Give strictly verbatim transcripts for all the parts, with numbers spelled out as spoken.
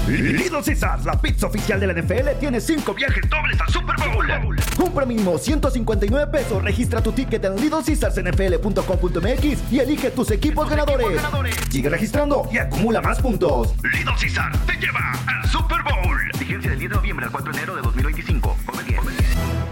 Little Caesars, la pizza oficial de la N F L, tiene cinco viajes dobles al Super Bowl. Compra mínimo ciento cincuenta y nueve pesos, registra tu ticket en little caesars n f l punto com punto m x y elige tus equipos, tus ganadores. equipos ganadores. Sigue registrando y acumula más puntos. Little Caesars te lleva al Super Bowl. Vigencia del diez de noviembre al cuatro de enero de dos mil veinticinco. Come bien. Come bien.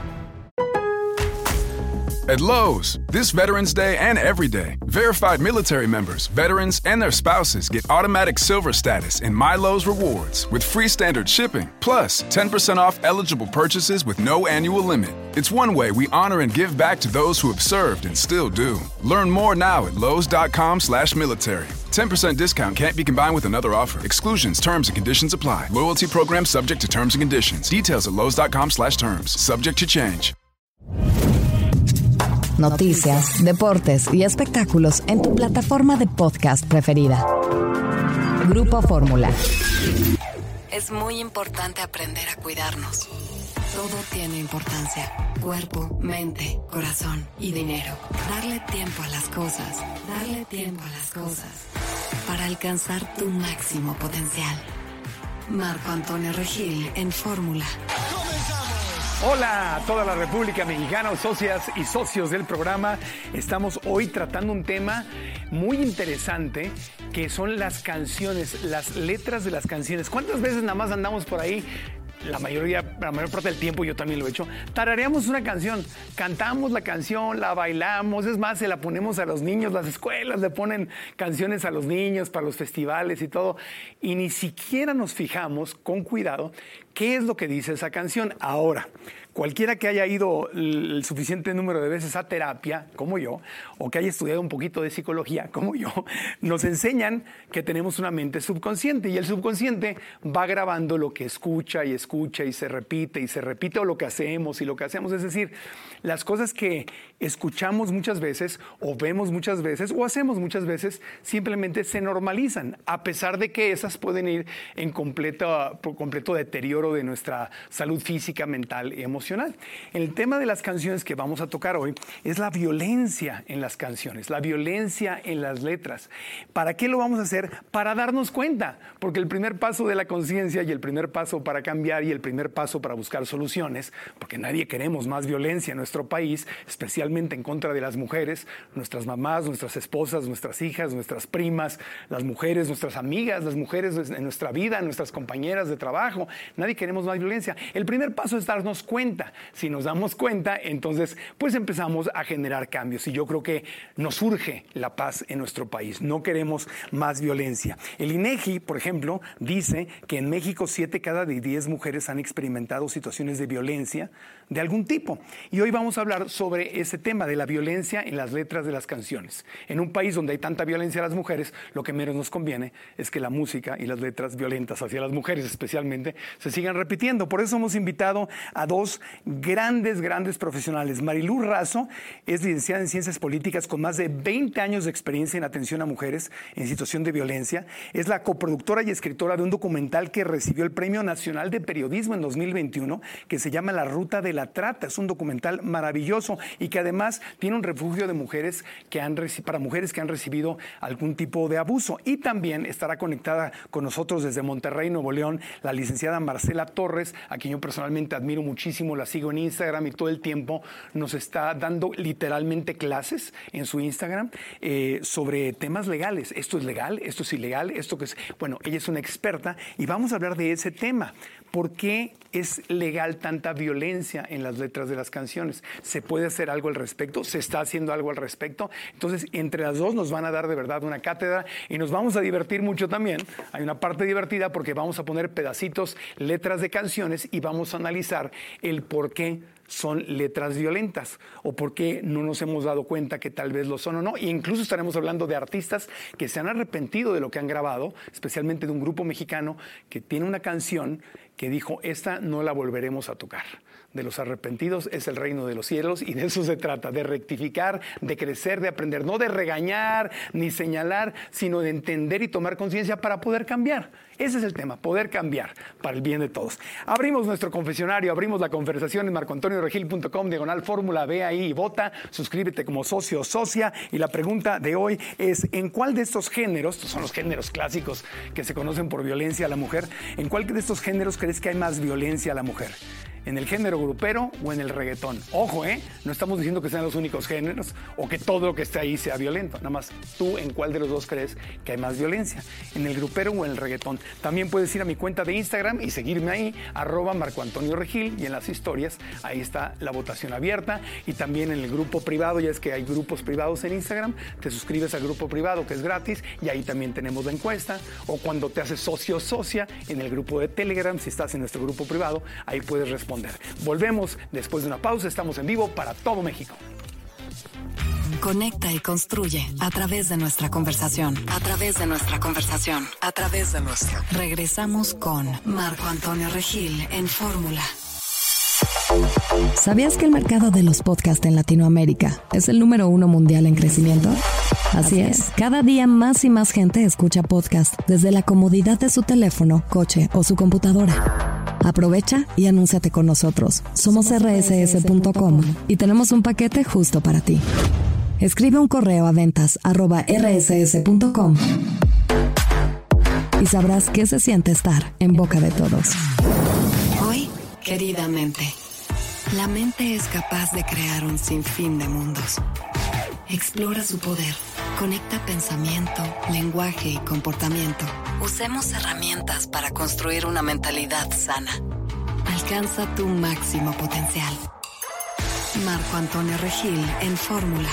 At Lowe's, this Veterans Day and every day, verified military members, veterans, and their spouses get automatic silver status in My Lowe's Rewards with free standard shipping, plus ten percent off eligible purchases with no annual limit. It's one way we honor and give back to those who have served and still do. Learn more now at lowes.com slash military. ten percent discount can't be combined with another offer. Exclusions, terms, and conditions apply. Loyalty program subject to terms and conditions. Details at lowes.com slash terms. Subject to change. Noticias, deportes y espectáculos en tu plataforma de podcast preferida. Grupo Fórmula. Es muy importante aprender a cuidarnos. Todo tiene importancia. Cuerpo, mente, corazón y dinero. Darle tiempo a las cosas. Darle tiempo a las cosas. Para alcanzar tu máximo potencial. Marco Antonio Regil en Fórmula. Hola a toda la República Mexicana, socias y socios del programa. Estamos hoy tratando un tema muy interesante que son las canciones, las letras de las canciones. ¿Cuántas veces nada más andamos por ahí? La mayoría, la mayor parte del tiempo, yo también lo he hecho, tarareamos una canción, cantamos la canción, la bailamos, es más, se la ponemos a los niños, las escuelas le ponen canciones a los niños para los festivales y todo, y ni siquiera nos fijamos con cuidado qué es lo que dice esa canción. Ahora, cualquiera que haya ido el suficiente número de veces a terapia, como yo, o que haya estudiado un poquito de psicología, como yo, nos enseñan que tenemos una mente subconsciente y el subconsciente va grabando lo que escucha y escucha y se repite y se repite o lo que hacemos y lo que hacemos. Es decir, las cosas que escuchamos muchas veces o vemos muchas veces o hacemos muchas veces simplemente se normalizan, a pesar de que esas pueden ir en completo, completo deterioro de nuestra salud física, mental y emocional. El tema de las canciones que vamos a tocar hoy es la violencia en las canciones, la violencia en las letras. ¿Para qué lo vamos a hacer? Para darnos cuenta, porque el primer paso de la conciencia y el primer paso para cambiar y el primer paso para buscar soluciones, porque nadie queremos más violencia en nuestro país, especialmente en contra de las mujeres, nuestras mamás, nuestras esposas, nuestras hijas, nuestras primas, las mujeres, nuestras amigas, las mujeres en nuestra vida, nuestras compañeras de trabajo. Nadie queremos más violencia. El primer paso es darnos cuenta. Si nos damos cuenta, entonces pues empezamos a generar cambios y yo creo que nos urge la paz en nuestro país. No queremos más violencia. El INEGI, por ejemplo, dice que en México siete cada de diez mujeres han experimentado situaciones de violencia de algún tipo. Y hoy vamos a hablar sobre ese tema de la violencia en las letras de las canciones. En un país donde hay tanta violencia a las mujeres, lo que menos nos conviene es que la música y las letras violentas hacia las mujeres especialmente se sigan repitiendo. Por eso hemos invitado a dos grandes, grandes profesionales. Marilú Razo es licenciada en Ciencias Políticas con más de veinte años de experiencia en atención a mujeres en situación de violencia. Es la coproductora y escritora de un documental que recibió el Premio Nacional de Periodismo en dos mil veintiuno, que se llama La Ruta de la Trata. Es un documental maravilloso y que además tiene un refugio de mujeres que han para mujeres que han recibido algún tipo de abuso. Y también estará conectada con nosotros desde Monterrey, Nuevo León, la licenciada Marcela Torres, a quien yo personalmente admiro muchísimo, la sigo en Instagram y todo el tiempo nos está dando literalmente clases en su Instagram eh, sobre temas legales. Esto es legal, esto es ilegal, esto que es... Bueno, ella es una experta y vamos a hablar de ese tema. ¿Por qué es legal tanta violencia en las letras de las canciones? ¿Se puede hacer algo al respecto? ¿Se está haciendo algo al respecto? Entonces, entre las dos nos van a dar de verdad una cátedra y nos vamos a divertir mucho también. Hay una parte divertida porque vamos a poner pedacitos, letras de canciones y vamos a analizar el por qué son letras violentas o por qué no nos hemos dado cuenta que tal vez lo son o no. E incluso estaremos hablando de artistas que se han arrepentido de lo que han grabado, especialmente de un grupo mexicano que tiene una canción que dijo, esta no la volveremos a tocar. De los arrepentidos es el reino de los cielos y de eso se trata, de rectificar, de crecer, de aprender, no de regañar ni señalar, sino de entender y tomar conciencia para poder cambiar. Ese es el tema, poder cambiar para el bien de todos. Abrimos nuestro confesionario, abrimos la conversación en Marco Antonio regil punto com, diagonal fórmula, ve ahí y vota, suscríbete como socio o socia. Y la pregunta de hoy es, ¿en cuál de estos géneros, estos son los géneros clásicos que se conocen por violencia a la mujer, ¿en cuál de estos géneros crees que hay más violencia a la mujer? ¿En el género grupero o en el reggaetón? Ojo, ¿eh? No estamos diciendo que sean los únicos géneros o que todo lo que esté ahí sea violento. Nada más, ¿tú en cuál de los dos crees que hay más violencia? ¿En el grupero o en el reggaetón? También puedes ir a mi cuenta de Instagram y seguirme ahí, arroba Marco Antonio Regil, y en las historias, ahí está la votación abierta. Y también en el grupo privado, ya es que hay grupos privados en Instagram, te suscribes al grupo privado, que es gratis, y ahí también tenemos la encuesta. O cuando te haces socio o socia en el grupo de Telegram, si estás en nuestro grupo privado, ahí puedes responder. Volvemos después de una pausa. Estamos en vivo para todo México. Conecta y construye a través de nuestra conversación. A través de nuestra conversación. A través de nuestra. Regresamos con Marco Antonio Regil en Fórmula. ¿Sabías que el mercado de los podcasts en Latinoamérica es el número uno mundial en crecimiento? Así es, cada día más y más gente escucha podcast desde la comodidad de su teléfono, coche o su computadora. Aprovecha y anúnciate con nosotros. Somos erre ese ese punto com y tenemos un paquete justo para ti. Escribe un correo a ventas arroba erre ese ese punto com y sabrás qué se siente estar en boca de todos. Hoy, querida mente, la mente es capaz de crear un sinfín de mundos. Explora su poder. Conecta pensamiento, lenguaje y comportamiento. Usemos herramientas para construir una mentalidad sana. Alcanza tu máximo potencial. Marco Antonio Regil en Fórmula.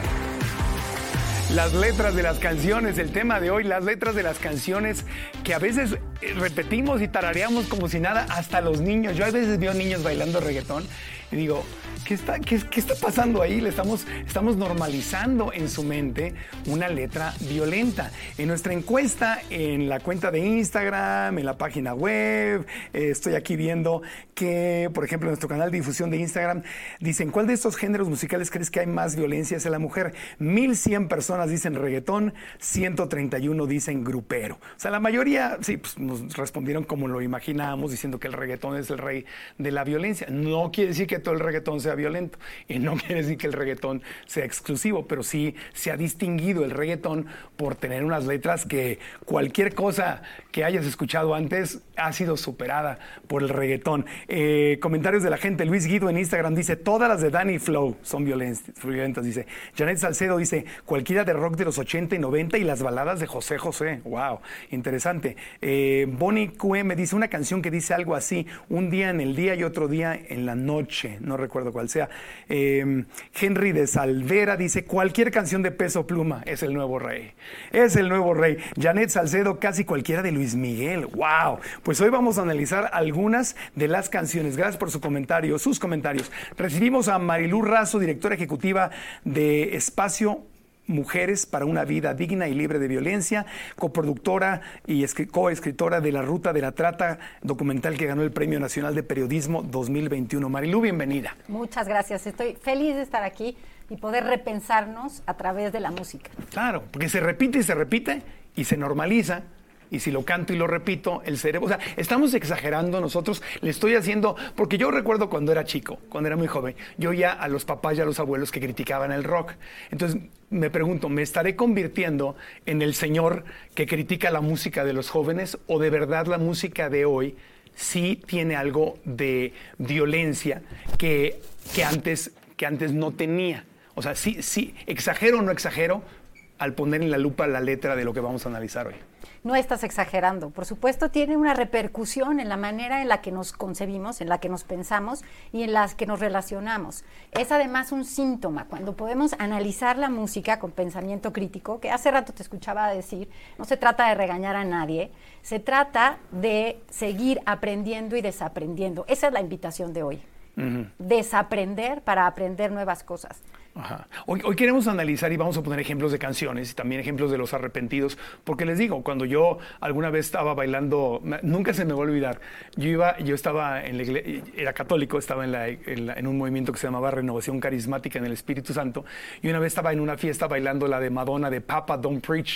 Las letras de las canciones, el tema de hoy, las letras de las canciones que a veces repetimos y tarareamos como si nada, hasta los niños. Yo a veces veo niños bailando reggaetón y digo, ¿qué está, qué, qué está pasando ahí? Le estamos, estamos normalizando en su mente una letra violenta. En nuestra encuesta, en la cuenta de Instagram, en la página web, eh, estoy aquí viendo que, por ejemplo, en nuestro canal de difusión de Instagram, dicen, ¿cuál de estos géneros musicales crees que hay más violencia hacia la mujer? mil cien personas dicen reggaetón, ciento treinta y uno dicen grupero. O sea, la mayoría, sí, pues nos respondieron como lo imaginábamos, diciendo que el reggaetón es el rey de la violencia. No quiere decir que todo el reggaetón sea violento y no quiere decir que el reggaetón sea exclusivo, pero sí se ha distinguido el reggaetón por tener unas letras que cualquier cosa que hayas escuchado antes ha sido superada por el reggaetón. Eh, comentarios de la gente. Luis Guido en Instagram dice, todas las de Danny Flow son violentas, dice. Janet Salcedo dice, cualquiera de rock de los ochenta y noventa y las baladas de José José. Wow, interesante. Eh, Bonnie Q M dice una canción que dice algo así, un día en el día y otro día en la noche, no recuerdo cuál sea. Eh, Henry de Salvera dice, cualquier canción de Peso Pluma es el nuevo rey. Es el nuevo rey. Janet Salcedo, casi cualquiera de Luis Miguel. Wow. Pues hoy vamos a analizar algunas de las canciones. Gracias por su comentario, sus comentarios. Recibimos a Marilú Razo, directora ejecutiva de Espacio Mujeres para una Vida Digna y Libre de Violencia, coproductora y coescritora de La Ruta de la Trata, documental que ganó el Premio Nacional de Periodismo dos mil veintiuno. Marilú, bienvenida. Muchas gracias. Estoy feliz de estar aquí y poder repensarnos a través de la música. Claro, porque se repite y se repite y se normaliza. Y si lo canto y lo repito, el cerebro... O sea, estamos exagerando nosotros, le estoy haciendo... Porque yo recuerdo cuando era chico, cuando era muy joven, yo oía a los papás y a los abuelos que criticaban el rock. Entonces me pregunto, ¿me estaré convirtiendo en el señor que critica la música de los jóvenes o de verdad la música de hoy sí tiene algo de violencia que, que, antes, que antes no tenía? O sea, sí, sí, exagero o no exagero al poner en la lupa la letra de lo que vamos a analizar hoy. No estás exagerando. Por supuesto, tiene una repercusión en la manera en la que nos concebimos, en la que nos pensamos y en la que nos relacionamos. Es además un síntoma. Cuando podemos analizar la música con pensamiento crítico, que hace rato te escuchaba decir, no se trata de regañar a nadie, se trata de seguir aprendiendo y desaprendiendo. Esa es la invitación de hoy. Uh-huh. Desaprender para aprender nuevas cosas. Ajá. Hoy, hoy queremos analizar y vamos a poner ejemplos de canciones y también ejemplos de los arrepentidos, porque les digo, cuando yo alguna vez estaba bailando, nunca se me va a olvidar, yo iba, yo estaba en la iglesia, era católico, estaba en, la, en, la, en un movimiento que se llamaba Renovación Carismática en el Espíritu Santo, y una vez estaba en una fiesta bailando la de Madonna de Papa Don't Preach,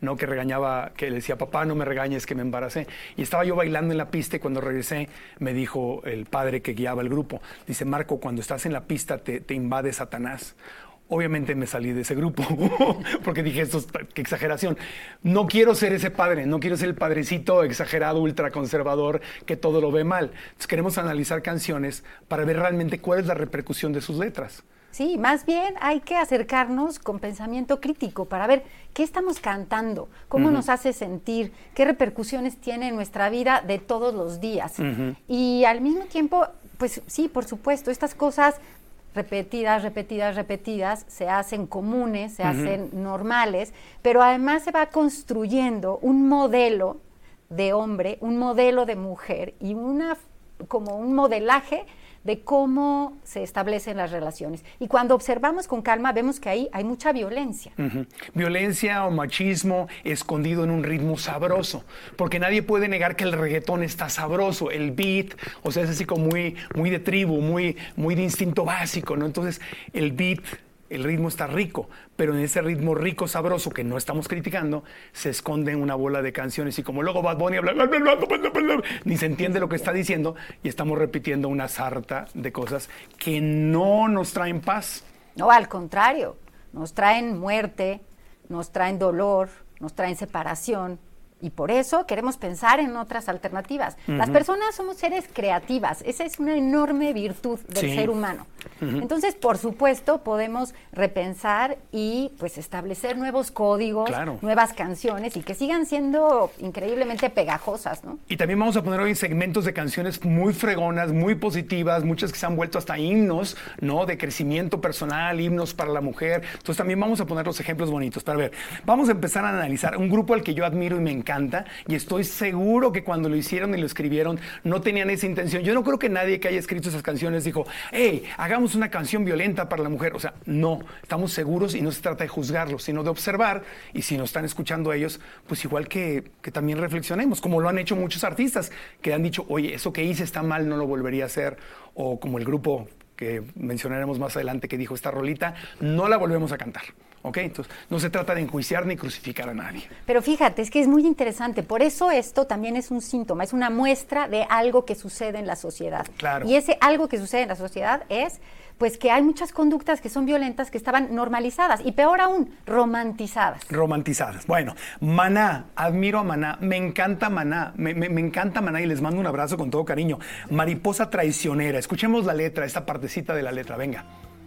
¿no? Que regañaba, que le decía, papá, no me regañes, que me embaracé. Y estaba yo bailando en la pista y cuando regresé me dijo el padre que guiaba el grupo, dice, Marco, cuando estás en la pista te, te invade Satanás. Obviamente me salí de ese grupo porque dije, esto es, qué exageración. No quiero ser ese padre, no quiero ser el padrecito exagerado, ultraconservador, que todo lo ve mal. Entonces queremos analizar canciones para ver realmente cuál es la repercusión de sus letras. Sí, más bien hay que acercarnos con pensamiento crítico para ver qué estamos cantando, cómo uh-huh. nos hace sentir, qué repercusiones tiene en nuestra vida de todos los días. Uh-huh. Y al mismo tiempo, pues sí, por supuesto, estas cosas repetidas, repetidas, repetidas, se hacen comunes, se uh-huh. hacen normales, pero además se va construyendo un modelo de hombre, un modelo de mujer y una como un modelaje de cómo se establecen las relaciones. Y cuando observamos con calma, vemos que ahí hay mucha violencia. Uh-huh. Violencia o machismo escondido en un ritmo sabroso, porque nadie puede negar que el reggaetón está sabroso, el beat, o sea, es así como muy, muy de tribu, muy, muy de instinto básico, ¿no? Entonces, el beat, el ritmo está rico, pero en ese ritmo rico, sabroso, que no estamos criticando, se esconde una bola de canciones y como luego Bad Bunny habla, bla, bla, bla, bla, bla, bla, ni se entiende lo que está diciendo y estamos repitiendo una sarta de cosas que no nos traen paz. No, al contrario, nos traen muerte, nos traen dolor, nos traen separación. Y por eso queremos pensar en otras alternativas. Uh-huh. Las personas somos seres creativas. Esa es una enorme virtud del sí. ser humano. Uh-huh. Entonces, por supuesto, podemos repensar y pues establecer nuevos códigos, claro. nuevas canciones y que sigan siendo increíblemente pegajosas, ¿no? Y también vamos a poner hoy segmentos de canciones muy fregonas, muy positivas, muchas que se han vuelto hasta himnos, ¿no? De crecimiento personal, himnos para la mujer. Entonces también vamos a poner los ejemplos bonitos. Pero a ver, vamos a empezar a analizar un grupo al que yo admiro y me encanta. Y estoy seguro que cuando lo hicieron y lo escribieron no tenían esa intención. Yo no creo que nadie que haya escrito esas canciones dijo, hey, hagamos una canción violenta para la mujer. O sea, no, estamos seguros y no se trata de juzgarlos, sino de observar y si nos están escuchando ellos, pues igual que, que también reflexionemos, como lo han hecho muchos artistas que han dicho, oye, eso que hice está mal, no lo volvería a hacer, o como el grupo que mencionaremos más adelante que dijo esta rolita, no la volvemos a cantar. ¿Ok? Entonces, no se trata de enjuiciar ni crucificar a nadie. Pero fíjate, es que es muy interesante. Por eso esto también es un síntoma, es una muestra de algo que sucede en la sociedad. Claro. Y ese algo que sucede en la sociedad es, pues, que hay muchas conductas que son violentas, que estaban normalizadas y peor aún, romantizadas. Romantizadas. Bueno, Maná, admiro a Maná, me encanta Maná, me, me, me encanta Maná y les mando un abrazo con todo cariño. Mariposa traicionera. Escuchemos la letra, esta partecita de la letra, venga.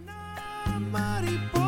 Mariposa.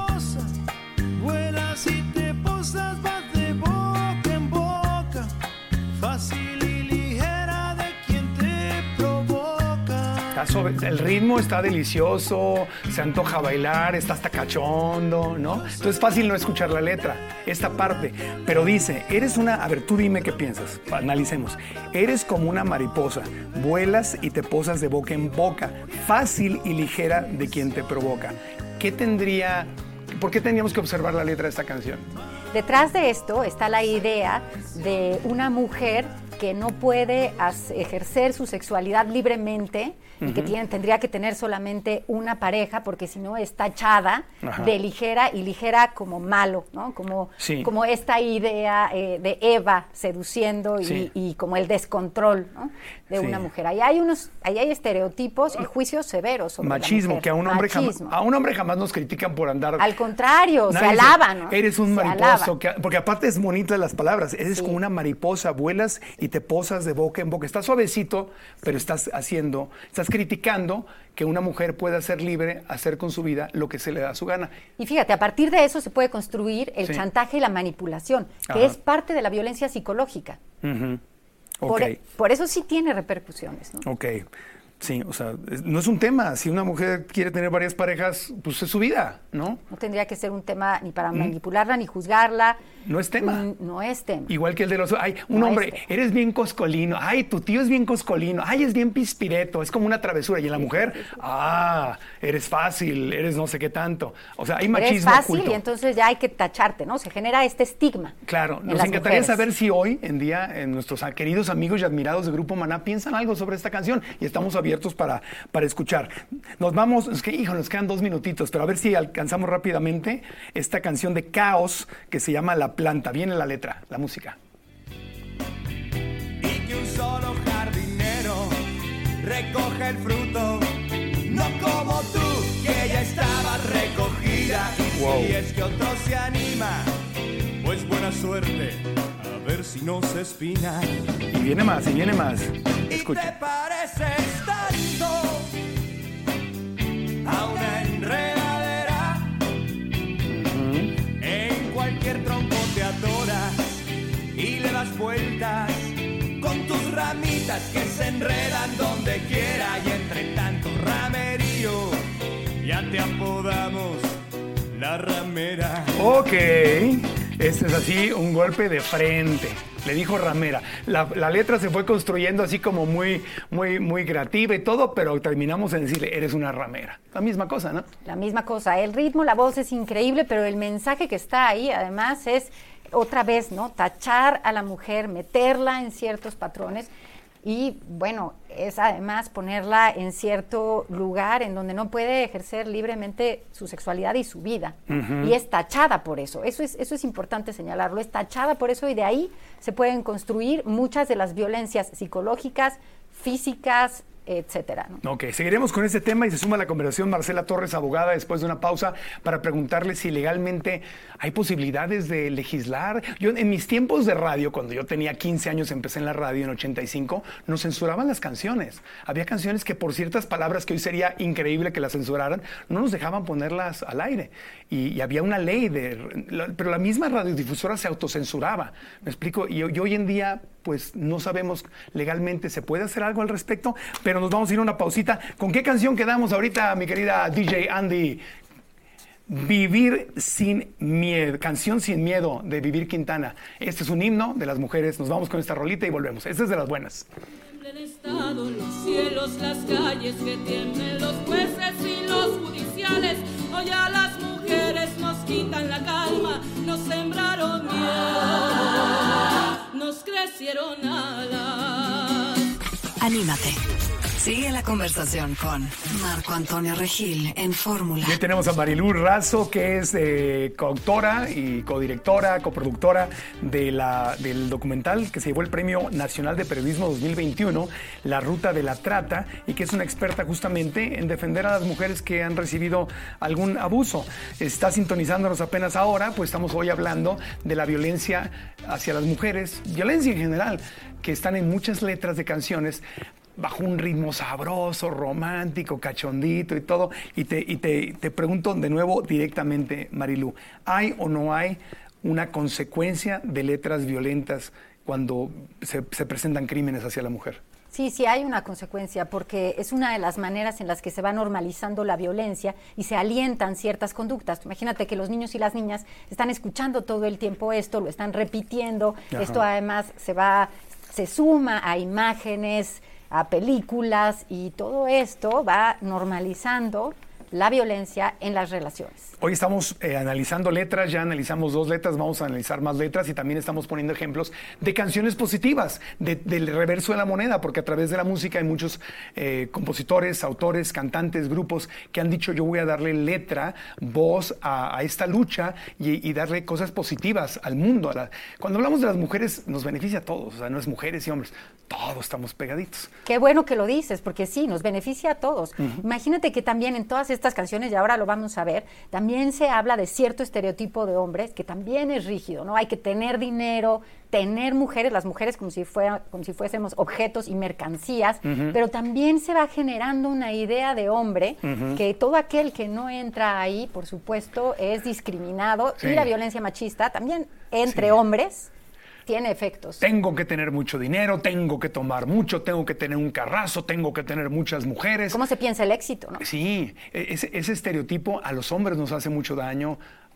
Vuelas y te posas, vas de boca en boca, fácil y ligera de quien te provoca. Está sobre, el ritmo está delicioso, se antoja bailar, está hasta cachondo, ¿no? Entonces es fácil no escuchar la letra, esta parte. Pero dice, eres una, a ver, tú dime qué piensas, analicemos. Eres como una mariposa, vuelas y te posas de boca en boca, fácil y ligera de quien te provoca. ¿Qué tendría... ¿Por qué teníamos que observar la letra de esta canción? Detrás de esto está la idea de una mujer que no puede ejercer su sexualidad libremente uh-huh. y que tiene, tendría que tener solamente una pareja porque si no es tachada Ajá. de ligera y ligera como malo, ¿no? Como, sí. como esta idea eh, de Eva seduciendo y, sí. y como el descontrol, ¿no? de sí. una mujer. Ahí hay unos, ahí hay estereotipos y juicios severos sobre machismo, la mujer. que a un hombre jamás, a un hombre jamás nos critican por andar. Al contrario, se alaban, ¿no? Eres un se mariposo, que, porque aparte es bonita las palabras. Eres sí. como una mariposa, vuelas y te posas de boca en boca. Estás suavecito, pero estás haciendo, estás criticando que una mujer pueda ser libre, hacer con su vida lo que se le da a su gana. Y fíjate, a partir de eso se puede construir el sí. chantaje y la manipulación, que Ajá. es parte de la violencia psicológica. Uh-huh. Okay. Por, por eso sí tiene repercusiones, ¿no? Ok, sí, o sea, no es un tema. Si una mujer quiere tener varias parejas, pues es su vida, ¿no? No tendría que ser un tema ni para manipularla, mm. ni juzgarla. No es tema. Mm, no es tema. Igual que el de los... Ay, un no hombre, es eres bien coscolino. Ay, tu tío es bien coscolino. Ay, es bien pispireto. Es como una travesura. Y en la mujer, ah, eres fácil, eres no sé qué tanto. O sea, hay machismo Eres fácil oculto. Y entonces ya hay que tacharte, ¿no? Se genera este estigma. Claro. Nos encantaría mujeres. saber si hoy en día en nuestros queridos amigos y admirados de Grupo Maná piensan algo sobre esta canción. Y estamos abiertos abiertos para, para escuchar. Nos vamos, es que, hijo, nos quedan dos minutitos, pero a ver si alcanzamos rápidamente esta canción de Caos que se llama La Planta. Viene la letra, la música. Y que un solo jardinero recoge el fruto, no como tú, que ya estaba recogida. Y wow. si es que otro se anima, pues buena suerte, a ver si no se espina. Y viene más, y viene más. Escucha. Y te pareces tanto a una enredadera. Uh-huh. En cualquier tronco te atoras y le das vueltas con tus ramitas que se enredan donde quiera. Y entre tanto ramerío ya te apodamos la ramera. Ok, este es así, un golpe de frente. Le dijo ramera. La, la letra se fue construyendo así como muy, muy, muy creativa y todo, pero terminamos en decirle, eres una ramera. La misma cosa, ¿no? La misma cosa. El ritmo, la voz es increíble, pero el mensaje que está ahí, además, es otra vez, ¿no? Tachar a la mujer, meterla en ciertos patrones. Y bueno, es además ponerla en cierto lugar en donde no puede ejercer libremente su sexualidad y su vida. Uh-huh. Y es tachada por eso. Eso es, eso es importante señalarlo. Es tachada por eso y de ahí se pueden construir muchas de las violencias psicológicas, físicas, etcétera, ¿no? Ok, seguiremos con este tema y se suma a la conversación Marcela Torres, abogada, después de una pausa, para preguntarle si legalmente hay posibilidades de legislar. Yo en mis tiempos de radio, cuando yo tenía quince años, empecé en la radio en ochenta y cinco, nos censuraban las canciones. Había canciones que por ciertas palabras que hoy sería increíble que las censuraran, no nos dejaban ponerlas al aire. Y, y había una ley, de, la, pero la misma radiodifusora se autocensuraba. ¿Me explico? Y, y hoy en día, pues no sabemos legalmente, se puede hacer algo al respecto, pero nos vamos a ir a una pausita. ¿Con qué canción quedamos ahorita, mi querida D J Andy? Vivir sin miedo, canción sin miedo de Vivir Quintana. Este es un himno de las mujeres. Nos vamos con esta rolita y volvemos. Esta es de las buenas. El Estado, los cielos, las calles que tienen los jueces y los judiciales. Hoy a las mujeres nos quitan la calma, nos sembraron miedo, nos crecieron alas. Anímate. Sigue la conversación con Marco Antonio Regil en Fórmula. Hoy tenemos a Marilú Razo, que es eh, coautora y codirectora, coproductora de la, del documental que se llevó el Premio Nacional de Periodismo dos mil veintiuno, La Ruta de la Trata, y que es una experta justamente en defender a las mujeres que han recibido algún abuso. Está sintonizándonos apenas ahora, pues estamos hoy hablando de la violencia hacia las mujeres, violencia en general, que están en muchas letras de canciones, bajo un ritmo sabroso, romántico, cachondito y todo. Y te, y te, te pregunto de nuevo directamente, Marilú, ¿hay o no hay una consecuencia de letras violentas cuando se, se presentan crímenes hacia la mujer? Sí, sí hay una consecuencia, porque es una de las maneras en las que se va normalizando la violencia y se alientan ciertas conductas. Imagínate que los niños y las niñas están escuchando todo el tiempo esto, lo están repitiendo. Ajá. Esto además se va, se suma a imágenes, a películas, y todo esto va normalizando la violencia en las relaciones. Hoy estamos eh, analizando letras, ya analizamos dos letras, vamos a analizar más letras y también estamos poniendo ejemplos de canciones positivas, de, del reverso de la moneda, porque a través de la música hay muchos eh, compositores, autores, cantantes, grupos que han dicho yo voy a darle letra, voz a, a esta lucha y, y darle cosas positivas al mundo. A la, cuando hablamos de las mujeres nos beneficia a todos, o sea, no es mujeres y hombres, todos estamos pegaditos. Qué bueno que lo dices, porque sí, nos beneficia a todos. Uh-huh. Imagínate que también en todas estas canciones, y ahora lo vamos a ver, también se habla de cierto estereotipo de hombres que también es rígido, ¿no? Hay que tener dinero, tener mujeres, las mujeres como si fuera, como si fuésemos objetos y mercancías, uh-huh. pero también se va generando una idea de hombre, uh-huh. que todo aquel que no entra ahí, por supuesto, es discriminado, sí. Y la violencia machista también entre sí. hombres tiene efectos. Tengo que tener mucho dinero, tengo que tomar mucho, tengo que tener un carrazo, tengo que tener muchas mujeres. ¿Cómo se piensa el éxito, no? Sí, ese, ese estereotipo a los hombres nos hace mucho daño,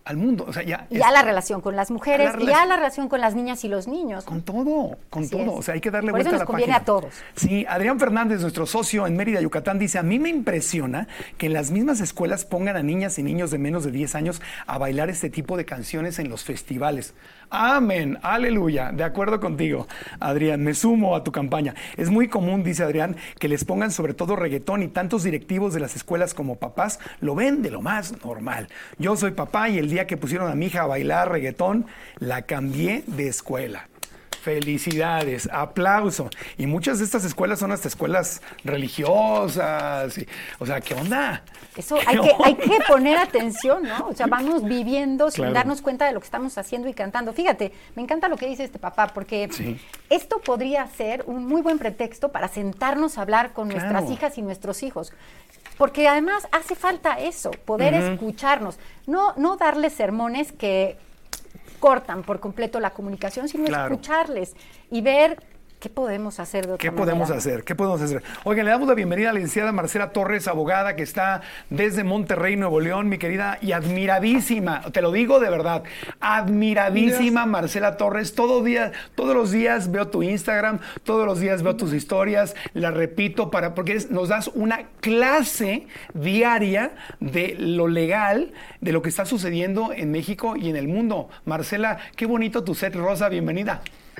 al mundo. O sea, ya, y es, a la relación con las mujeres, a y a la relación con las niñas y los niños. Con todo, con Así todo. es. O sea, hay que darle Por eso vuelta a nos la conviene página. a todos. Sí, Adrián Fernández, nuestro socio en Mérida, Yucatán, dice, a mí me impresiona que en las mismas escuelas pongan a niñas y niños de menos de diez años a bailar este tipo de canciones en los festivales. Amén, aleluya, de acuerdo contigo, Adrián, me sumo a tu campaña. Es muy común, dice Adrián, que les pongan sobre todo reggaetón y tantos directivos de las escuelas como papás lo ven de lo más normal. Yo soy papá y el día que pusieron a mi hija a bailar reggaetón, la cambié de escuela. Felicidades, aplauso. Y muchas de estas escuelas son hasta escuelas religiosas. Y, o sea, ¿qué onda? Eso hay que, hay que poner atención, ¿no? O sea, vamos viviendo sin Claro. darnos cuenta de lo que estamos haciendo y cantando. Fíjate, me encanta lo que dice este papá, porque Sí. esto podría ser un muy buen pretexto para sentarnos a hablar con Claro. nuestras hijas y nuestros hijos. Porque además hace falta eso, poder Ujú. escucharnos, no, no darles sermones que cortan por completo la comunicación, sino Claro. escucharles y ver qué podemos hacer de otra ¿Qué manera. podemos hacer? ¿Qué podemos hacer? Oigan, le damos la bienvenida a la licenciada Marcela Torres, abogada que está desde Monterrey, Nuevo León, mi querida y admiradísima, te lo digo de verdad, admiradísima Dios. Marcela Torres. Todo día, todos los días veo tu Instagram, todos los días veo tus historias, la repito para porque es- nos das una clase diaria de lo legal, de lo que está sucediendo en México y en el mundo. Marcela, qué bonito tu set rosa, bienvenida.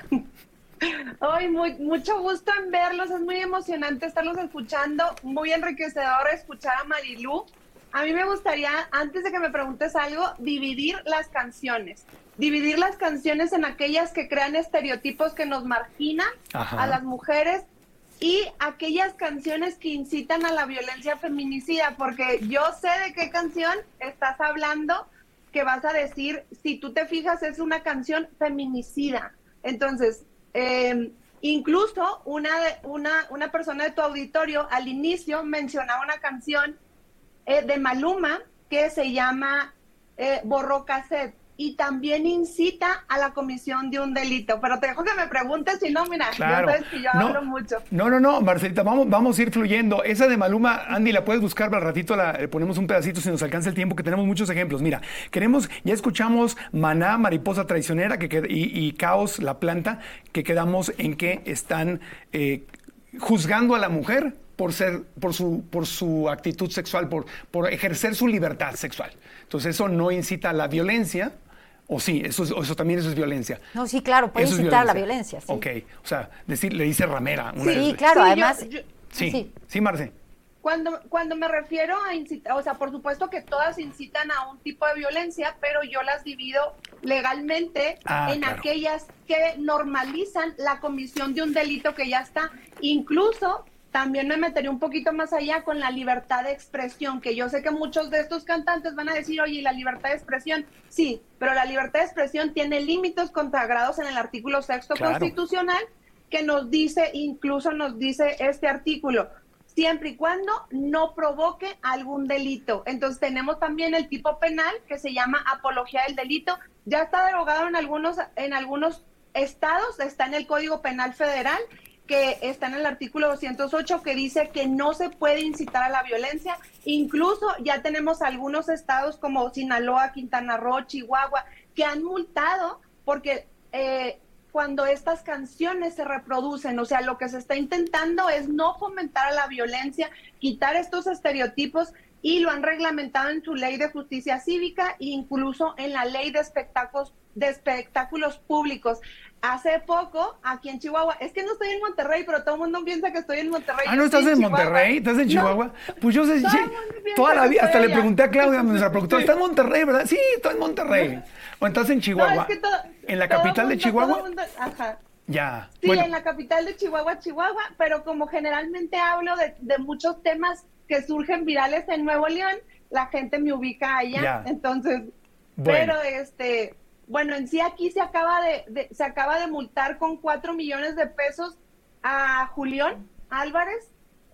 Ay, muy, mucho gusto en verlos, es muy emocionante estarlos escuchando, muy enriquecedor escuchar a Marilú. A mí me gustaría, antes de que me preguntes algo, dividir las canciones. Dividir las canciones en aquellas que crean estereotipos que nos marginan Ajá. a las mujeres y aquellas canciones que incitan a la violencia feminicida, porque yo sé de qué canción estás hablando, que vas a decir, si tú te fijas, es una canción feminicida. Entonces, Eh, incluso una, una, una persona de tu auditorio al inicio mencionaba una canción eh, de Maluma que se llama eh, Borró Cassette y también incita a la comisión de un delito. Pero te dejo que me preguntes, si no, mira, Claro. ya sabes que yo no, hablo mucho. No, no, no, Marcelita, vamos, vamos a ir fluyendo. Esa de Maluma, Andy, la puedes buscar al ratito, la eh, ponemos un pedacito si nos alcanza el tiempo, que tenemos muchos ejemplos. Mira, queremos, ya escuchamos Maná, Mariposa Traicionera, que qued- y, y Caos, La Planta, que quedamos en que están eh, juzgando a la mujer por ser, por su, por su actitud sexual, por, por ejercer su libertad sexual. Entonces eso no incita a la violencia. O sí, eso, es- o eso también eso es violencia. No, sí, claro, puede Eso es incitar a la violencia. Sí, Ok, o sea, decir, le dice ramera. Una sí vez. claro, Sí, yo- además... yo- Sí, sí, sí. Marce. Cuando, cuando me refiero a incitar, o sea, por supuesto que todas incitan a un tipo de violencia, pero yo las divido legalmente Ah, en claro. aquellas que normalizan la comisión de un delito que ya está. Incluso también me metería un poquito más allá con la libertad de expresión, que yo sé que muchos de estos cantantes van a decir, oye, ¿y la libertad de expresión? Sí, pero la libertad de expresión tiene límites consagrados en el artículo sexto Claro. constitucional, que nos dice, incluso nos dice este artículo, siempre y cuando no provoque algún delito. Entonces tenemos también el tipo penal que se llama apología del delito. Ya está derogado en algunos, en algunos estados, está en el Código Penal Federal, que está en el artículo doscientos ocho, que dice que no se puede incitar a la violencia. Incluso ya tenemos algunos estados como Sinaloa, Quintana Roo, Chihuahua, que han multado porque eh, cuando estas canciones se reproducen, o sea, lo que se está intentando es no fomentar a la violencia, quitar estos estereotipos, y lo han reglamentado en su ley de justicia cívica e incluso en la ley de espectáculos, de espectáculos públicos. Hace poco, aquí en Chihuahua, es que no estoy en Monterrey, pero todo el mundo piensa que estoy en Monterrey. Ah, Yo ¿no estoy estás en Chihuahua. Monterrey? ¿Estás en Chihuahua? No. Pues yo sé, Todo sí, el mundo piensa toda la que vida, hasta estoy le allá. pregunté a Claudia, nuestra productora, ¿estás en Monterrey, verdad? Sí, estoy en Monterrey. ¿O estás en Chihuahua? No, es que todo- ¿En la todo capital de mundo- Chihuahua? todo mundo- ajá. Ya. Sí, Bueno, en la capital de Chihuahua, Chihuahua, pero como generalmente hablo de, de muchos temas que surgen virales en Nuevo León, la gente me ubica allá. Ya. Entonces, Bueno. pero este, bueno, en sí aquí se acaba de, de- se acaba de multar con cuatro millones de pesos a Julián Álvarez,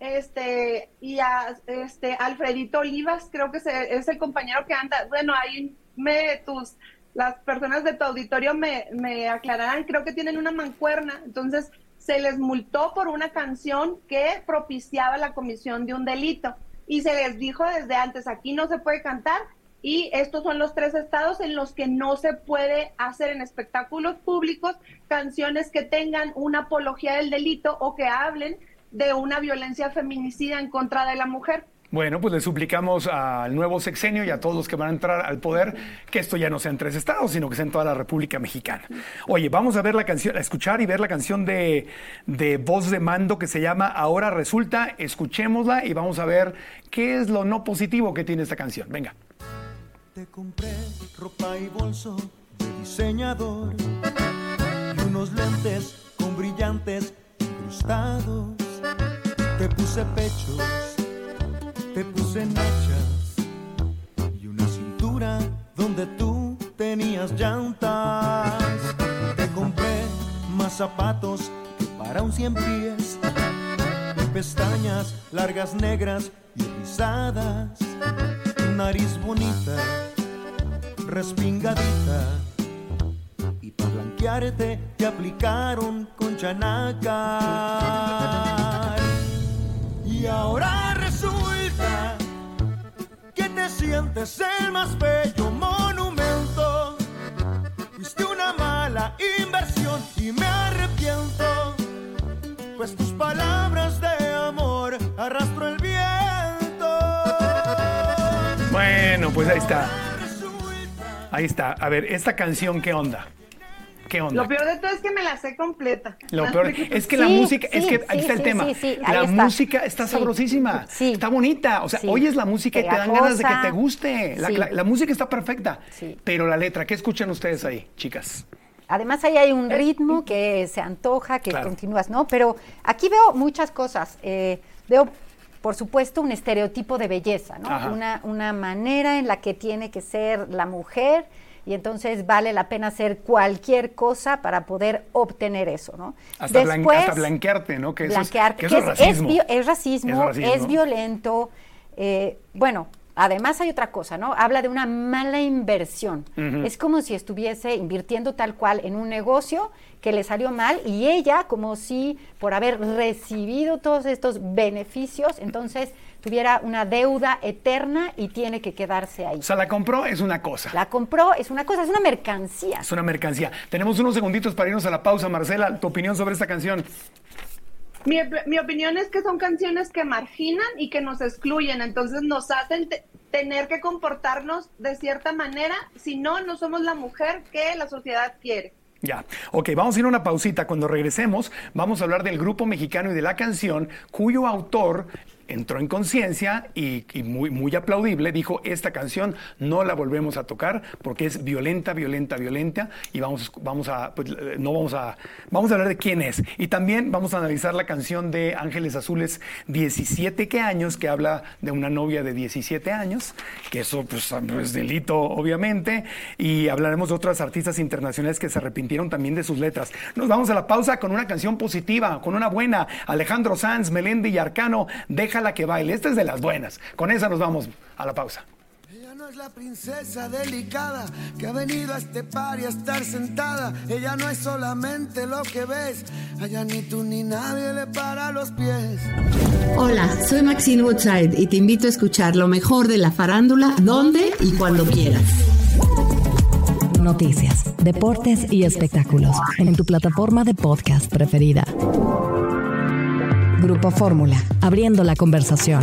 este, y a este Alfredito Olivas, creo que se- es el compañero que anda. Bueno, ahí me tus las personas de tu auditorio me, me aclararán, creo que tienen una mancuerna, entonces se les multó por una canción que propiciaba la comisión de un delito y se les dijo desde antes, aquí no se puede cantar, y estos son los tres estados en los que no se puede hacer en espectáculos públicos canciones que tengan una apología del delito o que hablen de una violencia feminicida en contra de la mujer. Bueno, pues le suplicamos al nuevo sexenio y a todos los que van a entrar al poder que esto ya no sea en tres estados, sino que sea en toda la República Mexicana. Oye, vamos a ver la canción, a escuchar y ver la canción de, de Voz de Mando que se llama Ahora Resulta. Escuchémosla y vamos a ver qué es lo no positivo que tiene esta canción. Venga. Te compré ropa y bolso de diseñador y unos lentes con brillantes incrustados. Te puse pechos, te puse nachas y una cintura donde tú tenías llantas. Te compré más zapatos que para un cien pies, pestañas largas negras y rizadas, nariz bonita, respingadita, y para blanquearte te aplicaron con chanaca. Y ahora resulta que te sientes el más bello monumento. Fuiste una mala inversión y me arrepiento, pues tus palabras de amor arrastró el viento. Bueno, pues ahí está. Ahí está. A ver, esta canción, ¿qué onda? ¿Qué onda? Lo peor de todo es que me la sé completa. Lo peor es que Sí, la música, sí, es que ahí sí, está el sí, tema. sí, sí, ahí la está. música está Sí, sabrosísima, sí. está bonita. O sea, Sí. oyes la música y te dan ganas de que te guste. La, Sí. la- la música está perfecta. Sí. Pero la letra, ¿qué escuchan ustedes ahí, chicas? Además ahí hay un ritmo que se antoja, que Claro. continúas, ¿no? Pero aquí veo muchas cosas. Eh, veo, por supuesto, un estereotipo de belleza, ¿no? Ajá. Una, una manera en la que tiene que ser la mujer y entonces vale la pena hacer cualquier cosa para poder obtener eso, ¿no? Hasta, blan- Después, hasta blanquearte, ¿no? Que eso es, blanquearte, que eso que es es, racismo. es bio- es racismo, Es racismo. es violento. eh, bueno, además hay otra cosa, ¿no? Habla de una mala inversión. Ujú. Es como si estuviese invirtiendo tal cual en un negocio que le salió mal y ella, como si por haber recibido todos estos beneficios, entonces tuviera una deuda eterna y tiene que quedarse ahí. O sea, la compró es una cosa. La compró, es una cosa, es una mercancía. Es una mercancía. Tenemos unos segunditos para irnos a la pausa. Marcela, tu opinión sobre esta canción. Mi, mi opinión es que son canciones que marginan y que nos excluyen, entonces nos hacen te- tener que comportarnos de cierta manera, si no, no somos la mujer que la sociedad quiere. Ya, ok, vamos a ir a una pausita. Cuando regresemos, vamos a hablar del grupo mexicano y de la canción cuyo autor entró en conciencia y, y muy, muy aplaudible, dijo, esta canción no la volvemos a tocar porque es violenta, violenta, violenta y vamos, vamos a, pues, no vamos a, vamos a hablar de quién es. Y también vamos a analizar la canción de Ángeles Azules, diecisiete ¿qué años?, que habla de una novia de diecisiete años, que eso pues es delito, obviamente, y hablaremos de otras artistas internacionales que se arrepintieron también de sus letras. Nos vamos a la pausa con una canción positiva, con una buena. Alejandro Sanz, Melendi y Arcano, Déjala que baile. Esta es de las buenas. Con esa nos vamos a la pausa. Ella no es la princesa delicada que ha venido a este par y a estar sentada. Ella no es solamente lo que ves. Allá ni tú ni nadie le para los pies. Hola, soy Maxine Woodside y te invito a escuchar lo mejor de la farándula, donde y cuando quieras. Noticias, deportes y espectáculos en tu plataforma de podcast preferida. Grupo Fórmula, abriendo la conversación.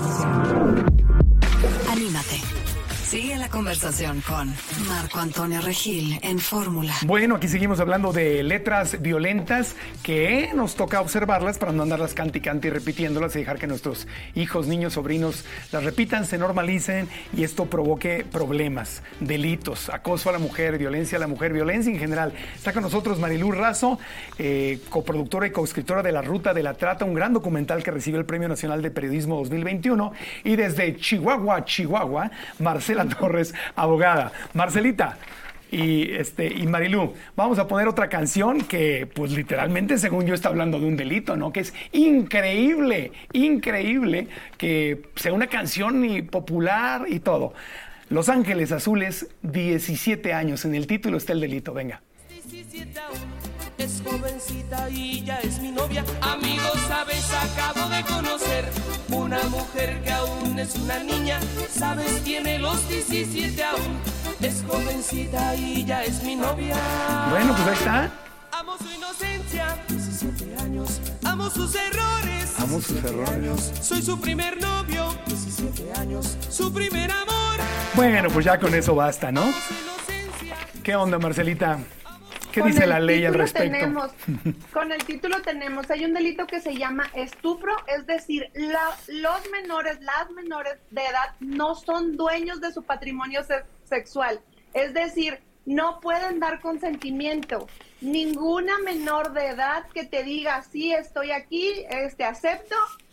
Anímate. Sigue la conversación con Marco Antonio Regil en Fórmula. Bueno, aquí seguimos hablando de letras violentas que nos toca observarlas para no andarlas canti canti repitiéndolas y dejar que nuestros hijos, niños, sobrinos las repitan, se normalicen y esto provoque problemas, delitos, acoso a la mujer, violencia a la mujer, violencia en general. Está con nosotros Marilú Razo, eh, coproductora y coescritora de La Ruta de la Trata, un gran documental que recibió el Premio Nacional de Periodismo dos mil veintiuno, y desde Chihuahua, Chihuahua, Marcela Torres, abogada. Marcelita y este y Marilú, vamos a poner otra canción que pues literalmente, según yo, está hablando de un delito, ¿no? Que es increíble, increíble que sea una canción y popular y todo. Los Ángeles Azules, diecisiete años, en el título está el delito, venga. diecisiete aún, es jovencita y ya es mi novia. Amigos, sabes, acabo de conocer una mujer que aún es una niña, sabes, tiene los diecisiete aún. Es jovencita y ya es mi novia. Bueno, pues ahí está. Amo su inocencia, diecisiete años. Amo sus errores, Amo sus errores. años. Soy su primer novio, diecisiete años. Su primer amor. Bueno, pues ya con eso basta, ¿no? ¿Qué onda, Marcelita? ¿Qué Con dice el la ley al título respecto? Tenemos, con el título tenemos, hay un delito que se llama estupro, es decir, la, los menores, las menores de edad no son dueños de su patrimonio se- sexual. Es decir, no pueden dar consentimiento. Ninguna menor de edad que te diga, sí, estoy aquí, este, acepto,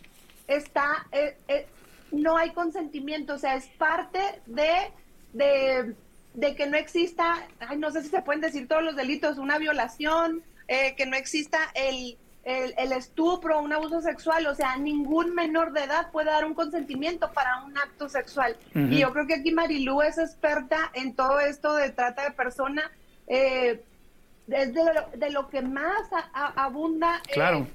está, eh, eh, no hay consentimiento, o sea, es parte de... de de que no exista, ay, no sé si se pueden decir todos los delitos, una violación, eh, que no exista el, el, el estupro, un abuso sexual, o sea, ningún menor de edad puede dar un consentimiento para un acto sexual. Uh-huh. Y yo creo que aquí Marilú es experta en todo esto de trata de personas, eh, es de lo, de lo que más a, a, abunda eh, claro,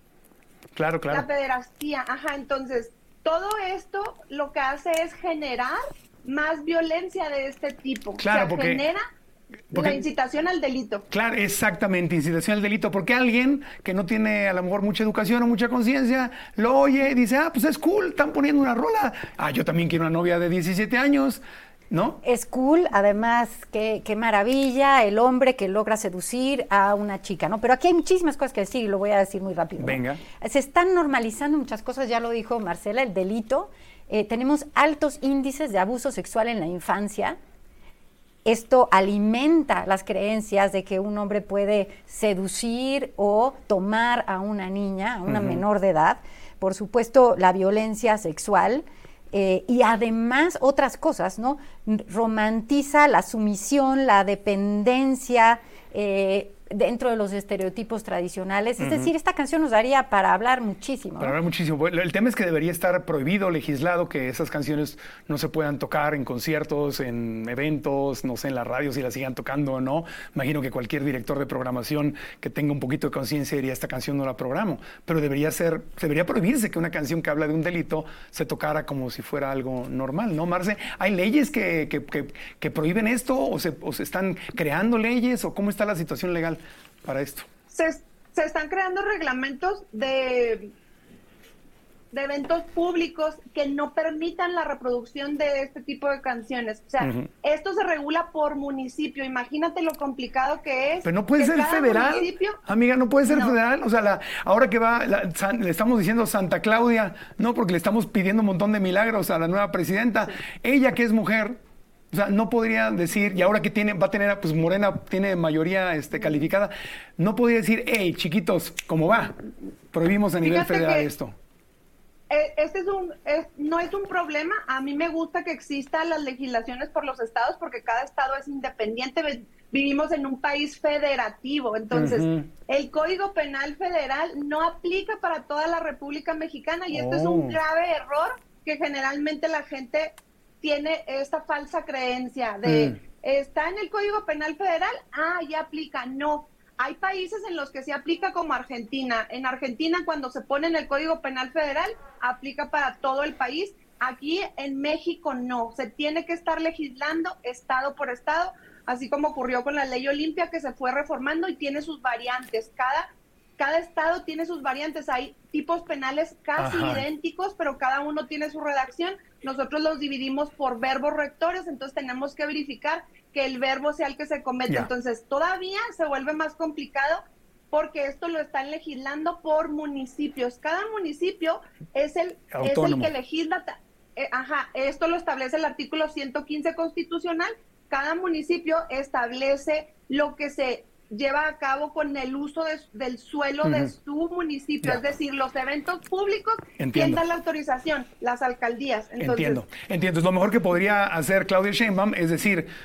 claro, claro. la pederastía. Ajá, entonces, todo esto lo que hace es generar más violencia de este tipo. Claro, o sea, porque, genera porque, la incitación al delito. Claro, exactamente, incitación al delito, porque alguien que no tiene a lo mejor mucha educación o mucha conciencia, lo oye y dice, ah, pues es cool, están poniendo una rola. Ah, yo también quiero una novia de diecisiete años, ¿no? Es cool, además, qué, qué maravilla el hombre que logra seducir a una chica, ¿no? Pero aquí hay muchísimas cosas que decir y lo voy a decir muy rápido. Venga. ¿No? Se están normalizando muchas cosas, ya lo dijo Marcela, el delito. Eh, tenemos altos índices de abuso sexual en la infancia. Esto alimenta las creencias de que un hombre puede seducir o tomar a una niña, a una uh-huh. menor de edad. Por supuesto, la violencia sexual eh, y además otras cosas, ¿no? Romantiza la sumisión, la dependencia, eh, dentro de los estereotipos tradicionales. Es uh-huh. decir, esta canción nos daría para hablar muchísimo. Para ¿no? hablar muchísimo. El tema es que debería estar prohibido, legislado, que esas canciones no se puedan tocar en conciertos, en eventos, no sé, en la radio si la sigan tocando o no. Imagino que cualquier director de programación que tenga un poquito de conciencia diría, esta canción no la programo. Pero debería ser, debería prohibirse que una canción que habla de un delito se tocara como si fuera algo normal, ¿no, Marce? ¿Hay leyes que, que, que, que prohíben esto o se, o se están creando leyes o cómo está la situación legal para esto? Se, se están creando reglamentos de, de eventos públicos que no permitan la reproducción de este tipo de canciones. O sea, uh-huh. esto se regula por municipio. Imagínate lo complicado que es. Pero no puede ser federal, municipio... amiga, no puede ser no. federal. O sea, la, ahora que va, la, san, le estamos diciendo Santa Claudia, no, porque le estamos pidiendo un montón de milagros a la nueva presidenta. Sí. Ella, que es mujer, o sea, no podría decir, y ahora que tiene, va a tener, pues Morena tiene mayoría este, calificada, no podría decir, hey, chiquitos, ¿cómo va? Prohibimos a nivel Fíjate federal que esto. Este es un, es, no es un problema. A mí me gusta que existan las legislaciones por los estados, porque cada estado es independiente. Vivimos en un país federativo, entonces uh-huh. el Código Penal Federal no aplica para toda la República Mexicana y esto oh. es un grave error que generalmente la gente tiene esta falsa creencia de mm. está en el Código Penal Federal, ah, ya aplica. No, hay países en los que se aplica como Argentina. En Argentina, cuando se pone en el Código Penal Federal, aplica para todo el país. Aquí en México no, se tiene que estar legislando estado por estado, así como ocurrió con la Ley Olimpia, que se fue reformando y tiene sus variantes. Cada Cada estado tiene sus variantes, hay tipos penales casi Ajá. idénticos, pero cada uno tiene su redacción. Nosotros los dividimos por verbos rectores, entonces tenemos que verificar que el verbo sea el que se comete. Yeah. Entonces todavía se vuelve más complicado porque esto lo están legislando por municipios. Cada municipio es el, es el que legisla. Eh, ajá, esto lo establece el artículo ciento quince constitucional. Cada municipio establece lo que se lleva a cabo con el uso de, del suelo uh-huh. de su municipio, yeah. es decir, los eventos públicos, ¿quién da la autorización? Las alcaldías. Entonces, entiendo, entiendo. Lo mejor que podría hacer Claudia Sheinbaum es decir,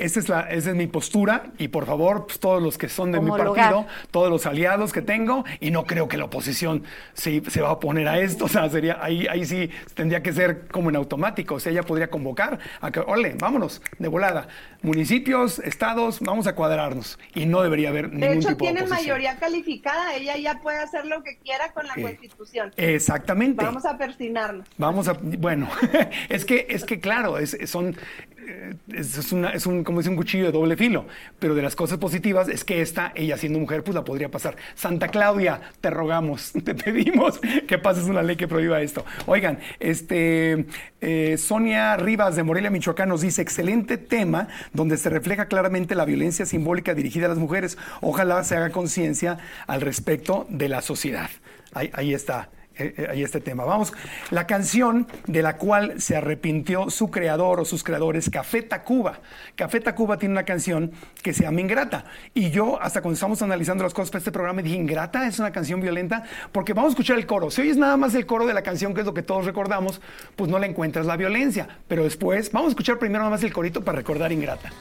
esa es, la, esa es mi postura y por favor, pues, todos los que son de Homologar. mi partido, todos los aliados que tengo, y no creo que la oposición se, se va a oponer a esto, o sea, sería, ahí, ahí sí tendría que ser como en automático, o sea, ella podría convocar a que, ole, vámonos, de volada, municipios, estados, vamos a cuadrarnos, y no debería haber De ningún hecho, tipo de tiene oposición. mayoría calificada, ella ya puede hacer lo que quiera con la Eh, Constitución. Exactamente. Vamos a persinarnos. Vamos a, bueno, es que, es que claro, es, son, eh, es, es una, es un, como dice, un cuchillo de doble filo, pero de las cosas positivas es que esta, ella siendo mujer, pues la podría pasar. Santa Claudia, te rogamos, te pedimos que pases una ley que prohíba esto. Oigan, este, eh, Sonia Rivas de Morelia, Michoacán, nos dice, excelente tema, donde se refleja claramente la violencia simbólica dirigida a las mujeres. Ojalá se haga conciencia al respecto de la sociedad. Ahí, ahí está. Eh, ahí este tema. Vamos, la canción de la cual se arrepintió su creador o sus creadores, Café Tacuba. Café Tacuba tiene una canción que se llama Ingrata. Y yo, hasta cuando estamos analizando las cosas para este programa, dije, ¿Ingrata es una canción violenta? Porque vamos a escuchar el coro. Si oyes nada más el coro de la canción, que es lo que todos recordamos, pues no le encuentras la violencia. Pero después, vamos a escuchar primero nada más el corito para recordar Ingrata.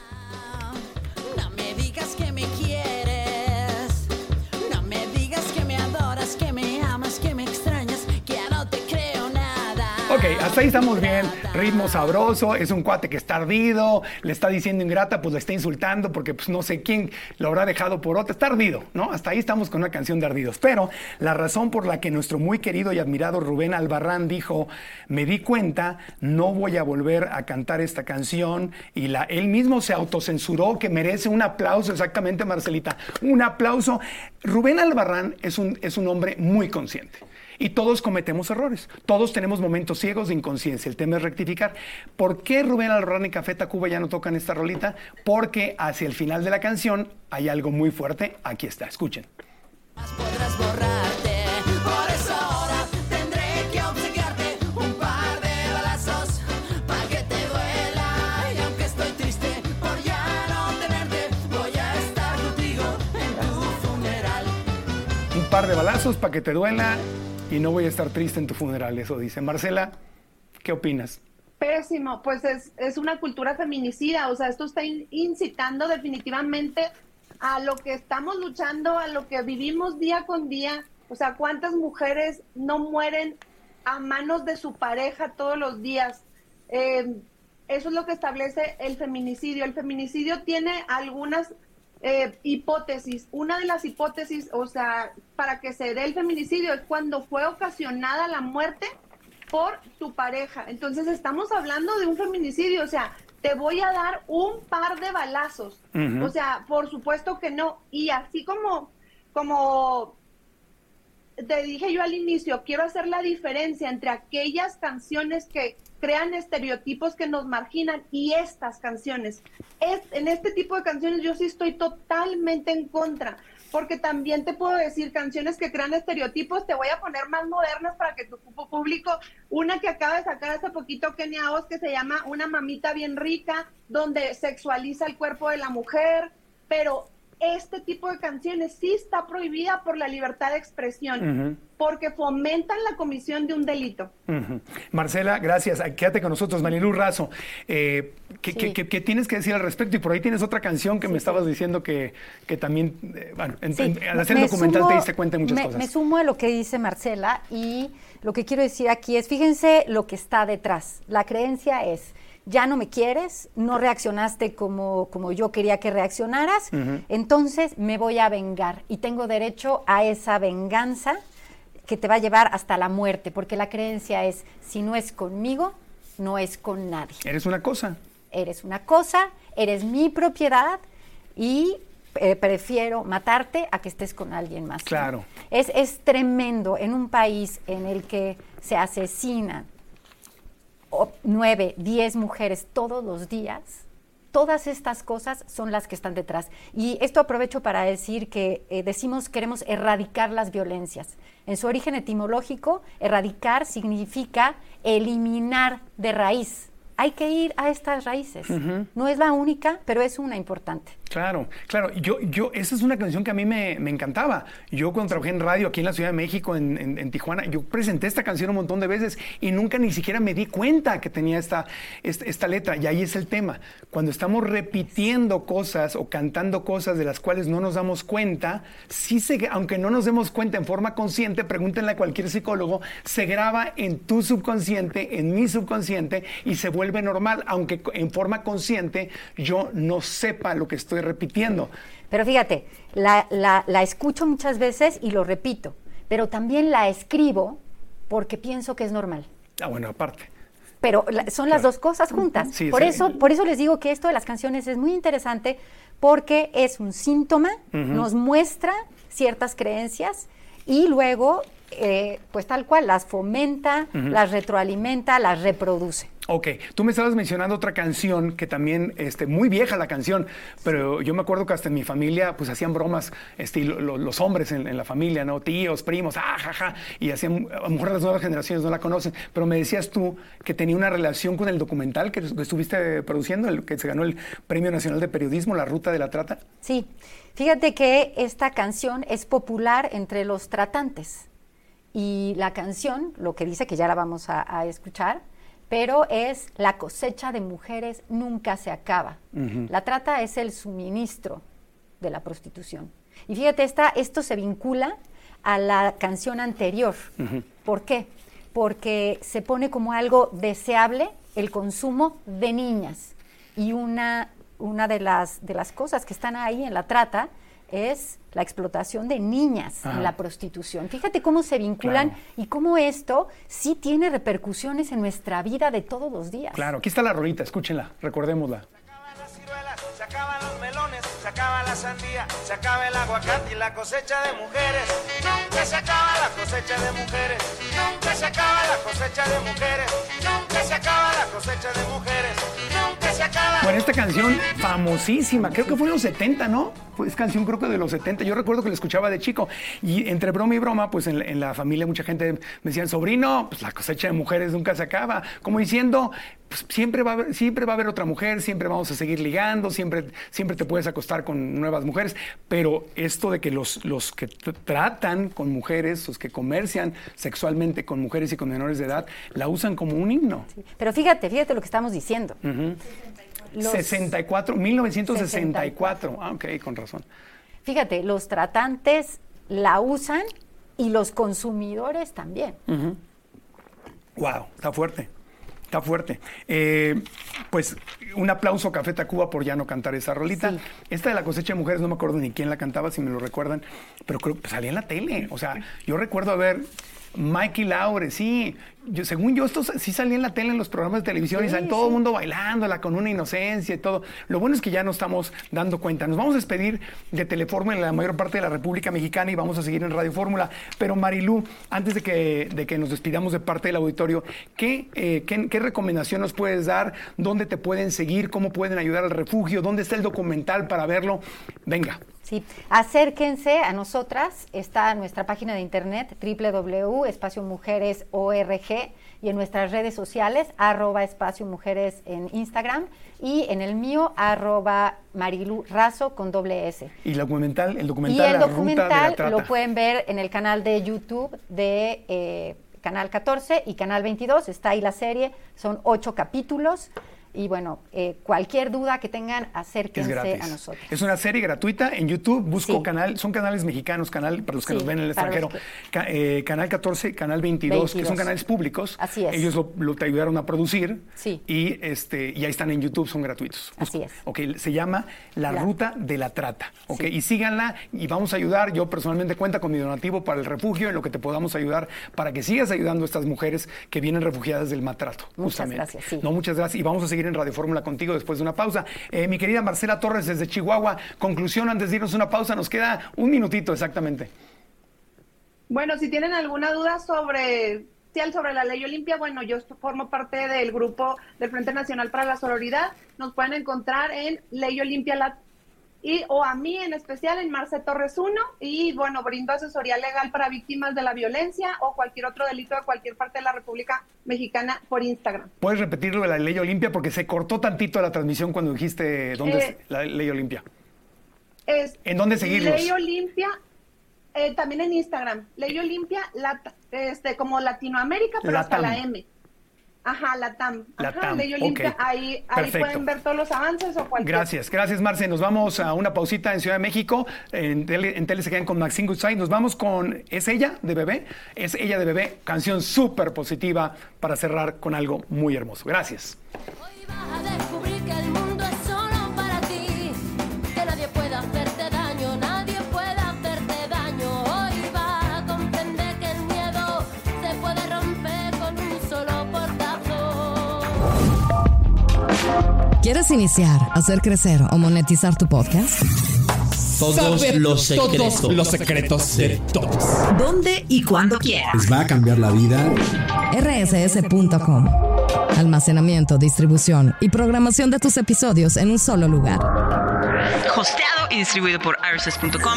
No me digas que me quieres, no me digas que me adoras, que me amas, que me extrañas, que ya no te creo nada. Ok, hasta ahí estamos bien, ritmo sabroso, es un cuate que está ardido, le está diciendo ingrata, pues le está insultando porque pues no sé quién lo habrá dejado por otra, está ardido, ¿no? Hasta ahí estamos con una canción de ardidos, pero la razón por la que nuestro muy querido y admirado Rubén Albarrán dijo, me di cuenta, no voy a volver a cantar esta canción, y la, él mismo se autocensuró, que merece un aplauso, exactamente, Marcelita, un aplauso. Rubén Albarrán es un, es un hombre muy consciente. Y todos cometemos errores. Todos tenemos momentos ciegos de inconsciencia. El tema es rectificar. ¿Por qué Rubén Albarrán y Café Tacuba ya no tocan esta rolita? Porque hacia el final de la canción hay algo muy fuerte. Aquí está, escuchen. Podrás borrarte, por eso ahora tendré que obsequiarte un par de balazos para que te duela. Y aunque estoy triste por ya no tenerte, voy a estar contigo en tu funeral. Un par de balazos para que te duela y no voy a estar triste en tu funeral, eso dice. Marcela, ¿qué opinas? Pésimo, pues es, es una cultura feminicida, o sea, esto está in- incitando definitivamente a lo que estamos luchando, a lo que vivimos día con día. O sea, ¿cuántas mujeres no mueren a manos de su pareja todos los días? Eh, eso es lo que establece el feminicidio. El feminicidio tiene algunas eh, hipótesis. Una de las hipótesis, o sea, para que se dé el feminicidio es cuando fue ocasionada la muerte por tu pareja. Entonces estamos hablando de un feminicidio, o sea, te voy a dar un par de balazos. Uh-huh. O sea, por supuesto que no. Y así como, como te dije yo al inicio, quiero hacer la diferencia entre aquellas canciones que crean estereotipos que nos marginan y estas canciones. Es, en este tipo de canciones yo sí estoy totalmente en contra, porque también te puedo decir canciones que crean estereotipos, te voy a poner más modernas para que tu público, una que acaba de sacar hace poquito Kenia Oz, que se llama Una mamita bien rica, donde sexualiza el cuerpo de la mujer, pero este tipo de canciones sí está prohibida por la libertad de expresión, uh-huh. porque fomentan la comisión de un delito. Uh-huh. Marcela, gracias. Quédate con nosotros. Marilu Razo, eh, ¿qué, sí. ¿qué, qué, ¿qué tienes que decir al respecto? Y por ahí tienes otra canción que sí, me estabas sí. diciendo que, que también, eh, bueno, en, sí. en, al hacer el documental sumo, te diste cuenta de muchas me, cosas. Me sumo a lo que dice Marcela, y lo que quiero decir aquí es, fíjense lo que está detrás. La creencia es, ya no me quieres, no reaccionaste como, como yo quería que reaccionaras, uh-huh. entonces me voy a vengar y tengo derecho a esa venganza que te va a llevar hasta la muerte, porque la creencia es, si no es conmigo, no es con nadie. Eres una cosa. Eres una cosa, eres mi propiedad y eh, prefiero matarte a que estés con alguien más. Claro. ¿No? Es, es tremendo en un país en el que se asesinan nueve, diez mujeres todos los días. Todas estas cosas son las que están detrás. Y esto aprovecho para decir que eh, decimos queremos erradicar las violencias. En su origen etimológico, erradicar significa eliminar de raíz. Hay que ir a estas raíces. Uh-huh. No es la única, pero es una importante. Claro, claro. Yo, yo, esa es una canción que a mí me, me encantaba. Yo cuando trabajé en radio aquí en la Ciudad de México, en, en, en Tijuana, yo presenté esta canción un montón de veces y nunca ni siquiera me di cuenta que tenía esta, esta, esta letra. Y ahí es el tema. Cuando estamos repitiendo cosas o cantando cosas de las cuales no nos damos cuenta, sí se, aunque no nos demos cuenta en forma consciente, pregúntenle a cualquier psicólogo, se graba en tu subconsciente, en mi subconsciente y se vuelve normal, aunque en forma consciente yo no sepa lo que estoy repitiendo. Pero fíjate, la, la, la escucho muchas veces y lo repito, pero también la escribo porque pienso que es normal. Ah, bueno, aparte. Pero la, son las dos cosas juntas. Sí, por, sí. eso, por eso les digo que esto de las canciones es muy interesante porque es un síntoma, uh-huh. nos muestra ciertas creencias y luego, eh, pues tal cual, las fomenta, uh-huh. las retroalimenta, las reproduce. Ok, tú me estabas mencionando otra canción que también, este, muy vieja la canción, pero yo me acuerdo que hasta en mi familia, pues hacían bromas, este, lo, lo, los hombres en, en la familia, ¿no? Tíos, primos, ah, jaja, y hacían, a lo mejor las nuevas generaciones no la conocen, pero me decías tú que tenía una relación con el documental que, que estuviste produciendo, el que se ganó el Premio Nacional de Periodismo, La Ruta de la Trata. Sí, fíjate que esta canción es popular entre los tratantes y la canción, lo que dice, que ya la vamos a, a escuchar, pero es la cosecha de mujeres nunca se acaba. Uh-huh. La trata es el suministro de la prostitución. Y fíjate, esta, esto se vincula a la canción anterior. Uh-huh. ¿Por qué? Porque se pone como algo deseable el consumo de niñas. Y una, una de, las, de las cosas que están ahí en la trata es la explotación de niñas Ajá. en la prostitución. Fíjate cómo se vinculan claro. y cómo esto sí tiene repercusiones en nuestra vida de todos los días. Claro, aquí está la rolita, escúchenla, recordémosla. Se acaban las ciruelas, se acaban los melones, se acaba la sandía, se acaba el aguacate y la cosecha de mujeres. Nunca se acaba la cosecha de mujeres, nunca se acaba la cosecha de mujeres, nunca se acaba la cosecha de mujeres, nunca se acaba. Bueno, esta canción famosísima, creo que fue en los setenta, ¿no? Es canción creo que de los setenta, yo recuerdo que la escuchaba de chico y entre broma y broma, pues en, en la familia mucha gente me decían, sobrino, pues la cosecha de mujeres nunca se acaba, como diciendo, pues siempre va a haber, siempre va a haber otra mujer, siempre vamos a seguir ligando, siempre, siempre te puedes acostar con nuevas mujeres, pero esto de que los, los que t- tratan con mujeres, los que comercian sexualmente con mujeres y con menores de edad, la usan como un himno. Sí, pero fíjate, fíjate lo que estamos diciendo. Uh-huh. Los sesenta y cuatro, mil novecientos sesenta y cuatro. Ah, ok, con razón. Fíjate, los tratantes la usan y los consumidores también. Uh-huh. Wow, está fuerte, está fuerte. Eh, pues un aplauso a Café Tacuba por ya no cantar esa rolita. Sí. Esta de la cosecha de mujeres, no me acuerdo ni quién la cantaba, si me lo recuerdan, pero creo que salía en la tele. O sea, yo recuerdo haber... Mikey Laure, sí, yo, según yo, esto sí salía en la tele, en los programas de televisión, sí, y salen todo el sí. mundo bailándola con una inocencia y todo. Lo bueno es que ya nos estamos dando cuenta. Nos vamos a despedir de Telefórmula en la mayor parte de la República Mexicana y vamos a seguir en Radio Fórmula. Pero Marilú, antes de que, de que nos despidamos de parte del auditorio, ¿qué, eh, qué, ¿qué recomendación nos puedes dar? ¿Dónde te pueden seguir? ¿Cómo pueden ayudar al refugio? ¿Dónde está el documental para verlo? Venga. Sí, acérquense a nosotras, está nuestra página de internet doble u doble u doble u punto espacio mujeres punto org y en nuestras redes sociales, arroba espacio mujeres en Instagram y en el mío, arroba Marilu Razo con doble S. ¿Y el documental? El documental, y el la documental ruta de la trata. Lo pueden ver en el canal de YouTube de eh, Canal catorce y Canal veintidós, está ahí la serie, son ocho capítulos. Y bueno, eh, cualquier duda que tengan, acérquense a nosotros. Es una serie gratuita en YouTube. Busco sí. canal, son canales mexicanos, canal para los que sí, nos ven en el extranjero. Que... Ca, eh, canal catorce, Canal veintidós, veintidós, que son canales públicos. Así es. Ellos lo, lo te ayudaron a producir. Sí. Y, este, y ahí están en YouTube, son gratuitos. Busco. Así es. Ok, se llama La, la... Ruta de la Trata. Ok, sí. Y síganla y vamos a ayudar. Yo personalmente cuenta con mi donativo para el refugio, en lo que te podamos ayudar para que sigas ayudando a estas mujeres que vienen refugiadas del maltrato. Muchas justamente. gracias. Sí. No, muchas gracias. Y vamos a seguir en Radio Fórmula contigo después de una pausa. Eh, mi querida Marcela Torres desde Chihuahua, conclusión antes de irnos a una pausa, nos queda un minutito exactamente. Bueno, si tienen alguna duda sobre, sobre la Ley Olimpia, bueno, yo formo parte del grupo del Frente Nacional para la Sororidad, nos pueden encontrar en Ley Olimpia la y o a mí en especial en Marce Torres uno y bueno, brindo asesoría legal para víctimas de la violencia o cualquier otro delito de cualquier parte de la República Mexicana por Instagram. ¿Puedes repetir lo de la Ley Olimpia? Porque se cortó tantito la transmisión cuando dijiste dónde eh, es la Ley Olimpia. Es ¿En dónde seguirlos? Ley Olimpia, eh, también en Instagram. Ley Olimpia, Lat- este, como Latinoamérica, pero hasta Latam. la M. Ajá, Latam. Ajá, Latam, Ley Olimpia, ok. ahí, ahí Perfecto. pueden ver todos los avances o cualquier. Gracias, gracias Marce. Nos vamos a una pausita en Ciudad de México. En tele, en tele se quedan con Maxine Goodside. Nos vamos con Es ella de Bebé. Es ella de Bebé. Canción súper positiva para cerrar con algo muy hermoso. Gracias. Hoy vas a descubrir que el mundo es solo para ti, que nadie puede hacerte daño, nadie puede hacerte daño. Hoy vas a comprender que el miedo se puede romper con un solo portazo. ¿Quieres iniciar, hacer crecer o monetizar tu podcast? Todos Saber los secretos. todos los secretos de todos. ¿Dónde y cuándo quieras? Les va a cambiar la vida. R S S punto com. Almacenamiento, distribución y programación de tus episodios en un solo lugar. Hosteado y distribuido por R S S punto com.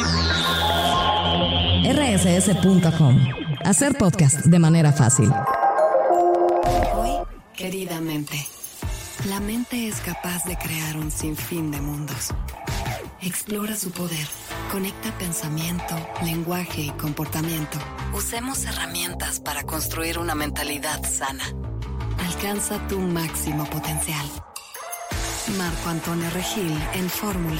R S S punto com. Hacer podcast de manera fácil. Hoy, querida mente, la mente es capaz de crear un sinfín de mundos. Explora su poder. Conecta pensamiento, lenguaje y comportamiento. Usemos herramientas para construir una mentalidad sana. Alcanza tu máximo potencial. Marco Antonio Regil en Fórmula.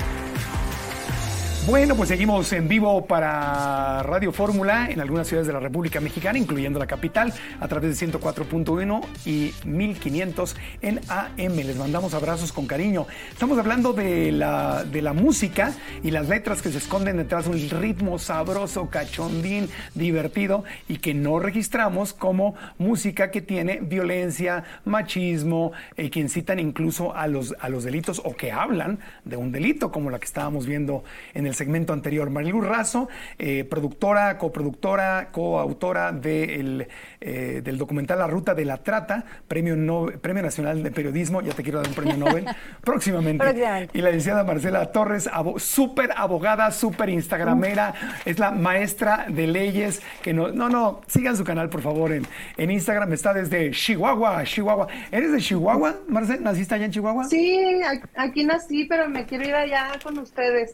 Bueno, pues seguimos en vivo para Radio Fórmula en algunas ciudades de la República Mexicana, incluyendo la capital, a través de ciento cuatro punto uno y mil quinientos en A M. Les mandamos abrazos con cariño. Estamos hablando de la, de la música y las letras que se esconden detrás de un ritmo sabroso, cachondín, divertido y que no registramos como música que tiene violencia, machismo, eh, que incitan incluso a los, a los delitos o que hablan de un delito, como la que estábamos viendo en el segmento anterior. Marilu Razo, eh, productora, coproductora, coautora de el, eh, del documental La Ruta de la Trata, Premio, no, Premio Nacional de Periodismo, ya te quiero dar un premio Nobel, próximamente. próximamente. Y la licenciada Marcela Torres, abo, súper abogada, súper instagramera, es la maestra de leyes, que no, no, no, sigan su canal, por favor, en, en Instagram, está desde Chihuahua, Chihuahua. ¿Eres de Chihuahua, Marcela? ¿Naciste allá en Chihuahua? Sí, aquí nací, pero me quiero ir allá con ustedes.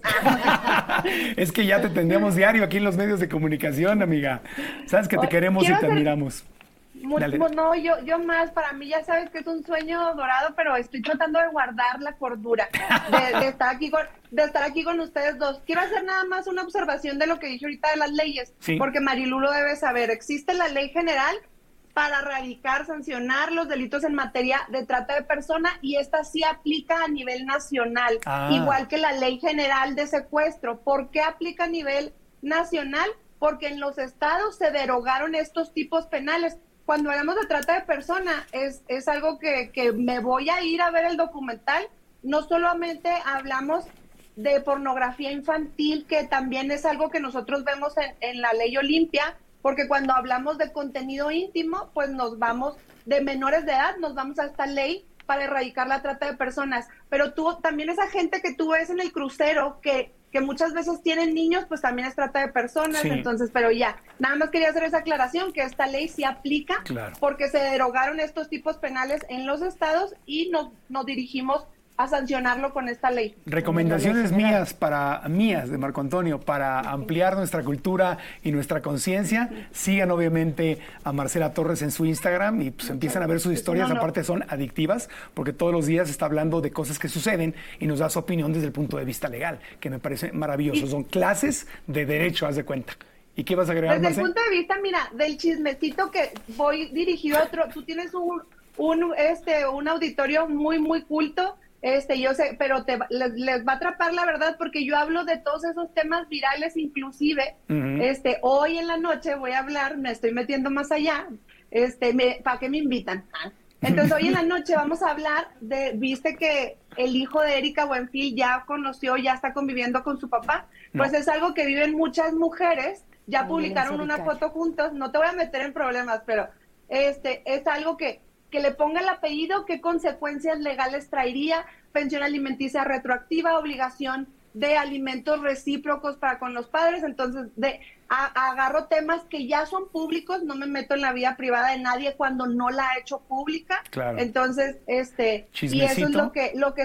Es que ya te tendríamos diario aquí en los medios de comunicación, amiga. Sabes que te queremos y te hacer... admiramos. Muy, no, yo, yo más, para mí ya sabes que es un sueño dorado, pero estoy tratando de guardar la cordura, de, de, estar aquí con, de estar aquí con ustedes dos. Quiero hacer nada más una observación de lo que dije ahorita de las leyes, sí. Porque Marilu lo debe saber. Existe la ley general para erradicar, sancionar los delitos en materia de trata de persona y esta sí aplica a nivel nacional, ah. igual que la ley general de secuestro. ¿Por qué aplica a nivel nacional? Porque en los estados se derogaron estos tipos penales. Cuando hablamos de trata de persona, es, es algo que, que me voy a ir a ver el documental. No solamente hablamos de pornografía infantil, que también es algo que nosotros vemos en, en la Ley Olimpia, porque cuando hablamos de contenido íntimo, pues nos vamos, de menores de edad, nos vamos a esta ley para erradicar la trata de personas. Pero tú, también esa gente que tú ves en el crucero, que, que muchas veces tienen niños, pues también es trata de personas, sí. Entonces, pero ya, nada más quería hacer esa aclaración, que esta ley sí aplica, claro. Porque se derogaron estos tipos penales en los estados y nos, nos dirigimos a sancionarlo con esta ley. Recomendaciones mías para mías de Marco Antonio para ampliar nuestra cultura y nuestra conciencia. Sigan obviamente a Marcela Torres en su Instagram y pues empiezan a ver sus historias. No, no. Aparte son adictivas porque todos los días está hablando de cosas que suceden y nos da su opinión desde el punto de vista legal, que me parece maravilloso. Y son clases de derecho, haz de cuenta. ¿Y qué vas a agregar, Desde Marcela? el punto de vista, mira, del chismecito que voy dirigido a otro, tú tienes un, un, este, un auditorio muy, muy culto. Este, yo sé, pero te, les, les va a atrapar la verdad porque yo hablo de todos esos temas virales, inclusive, uh-huh. este, hoy en la noche voy a hablar, me estoy metiendo más allá, este, me, ¿para qué me invitan? Ah. Entonces hoy en la noche vamos a hablar de, viste que el hijo de Erika Buenfil ya conoció, ya está conviviendo con su papá, no. Pues es algo que viven muchas mujeres, ya no, publicaron una foto juntos, no te voy a meter en problemas, pero este, es algo que que le ponga el apellido, qué consecuencias legales traería, pensión alimenticia retroactiva, obligación de alimentos recíprocos para con los padres. Entonces, de a, agarro temas que ya son públicos, no me meto en la vida privada de nadie cuando no la ha hecho pública. Claro. Entonces, este, y eso es lo que, lo que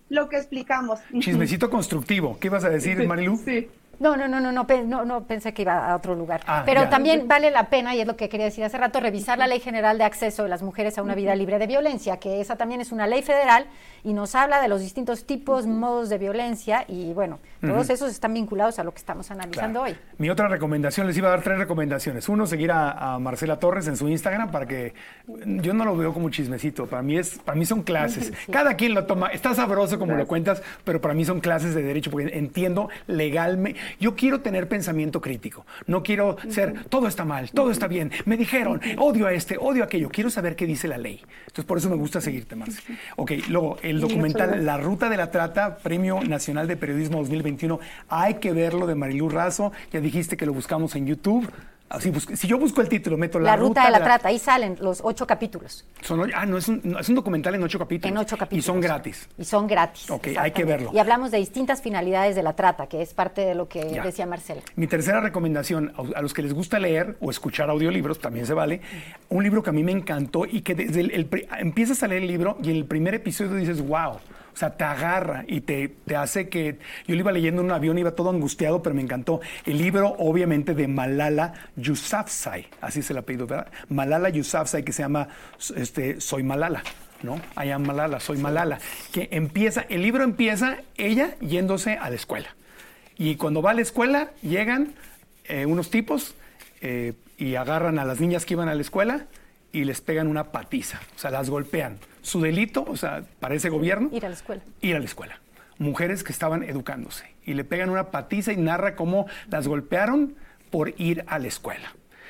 lo que explicamos. Chismecito constructivo. ¿Qué ibas a decir, Marilu? Sí. No, no, no, no, no, pe- no, no pensé que iba a otro lugar. Ah, Pero ya. también vale la pena, y es lo que quería decir hace rato, revisar la Ley General de Acceso de las Mujeres a una Vida Libre de Violencia, que esa también es una ley federal y nos habla de los distintos tipos, modos de violencia y bueno, todos Ujú. esos están vinculados a lo que estamos analizando Claro. hoy. Mi otra recomendación, les iba a dar tres recomendaciones. Uno, seguir a, a Marcela Torres en su Instagram para que yo no lo veo como chismecito. Para mí es, para mí son clases. Sí. Cada quien lo toma. Está sabroso como lo cuentas, pero para mí son clases de derecho porque entiendo legalmente. Yo quiero tener pensamiento crítico. No quiero ser todo está mal, todo está bien. Me dijeron odio a este, odio a aquello. Quiero saber qué dice la ley. Entonces por eso me gusta seguirte, Marce. Ok, luego el documental La Ruta de la Trata, Premio Nacional de Periodismo dos mil veintiuno. Hay que verlo, de Marilu Razo. Ya dijiste que lo buscamos en YouTube. Así bus- si yo busco el título, meto La, La, ruta, de la trata, ahí salen los ocho capítulos. Son o- ah, no es, un, no, es un documental en ocho capítulos. En ocho capítulos. Y son gratis. Y son gratis. Ok, hay que exactamente. verlo. Y hablamos de distintas finalidades de la trata, que es parte de lo que Ya. decía Marcela. Mi tercera recomendación, a, a los que les gusta leer o escuchar audiolibros, también se vale, un libro que a mí me encantó y que desde el, el pri- empiezas a leer el libro y en el primer episodio dices, wow, o sea, te agarra y te, te hace que... Yo lo iba leyendo en un avión, iba todo angustiado, pero me encantó. El libro, obviamente, de Malala Yousafzai, así es el apellido, ¿verdad? Malala Yousafzai, que se llama este, Soy Malala. ¿No? I am Malala, soy Malala. Que empieza, el libro empieza ella yéndose a la escuela. Y cuando va a la escuela, llegan eh, unos tipos eh, y agarran a las niñas que iban a la escuela y les pegan una patiza. O sea, las golpean. Su delito, o sea, para ese gobierno, Ir a la escuela. ir a la escuela. Mujeres que estaban educándose. Y le pegan una patiza y narra cómo las golpearon por ir a la escuela.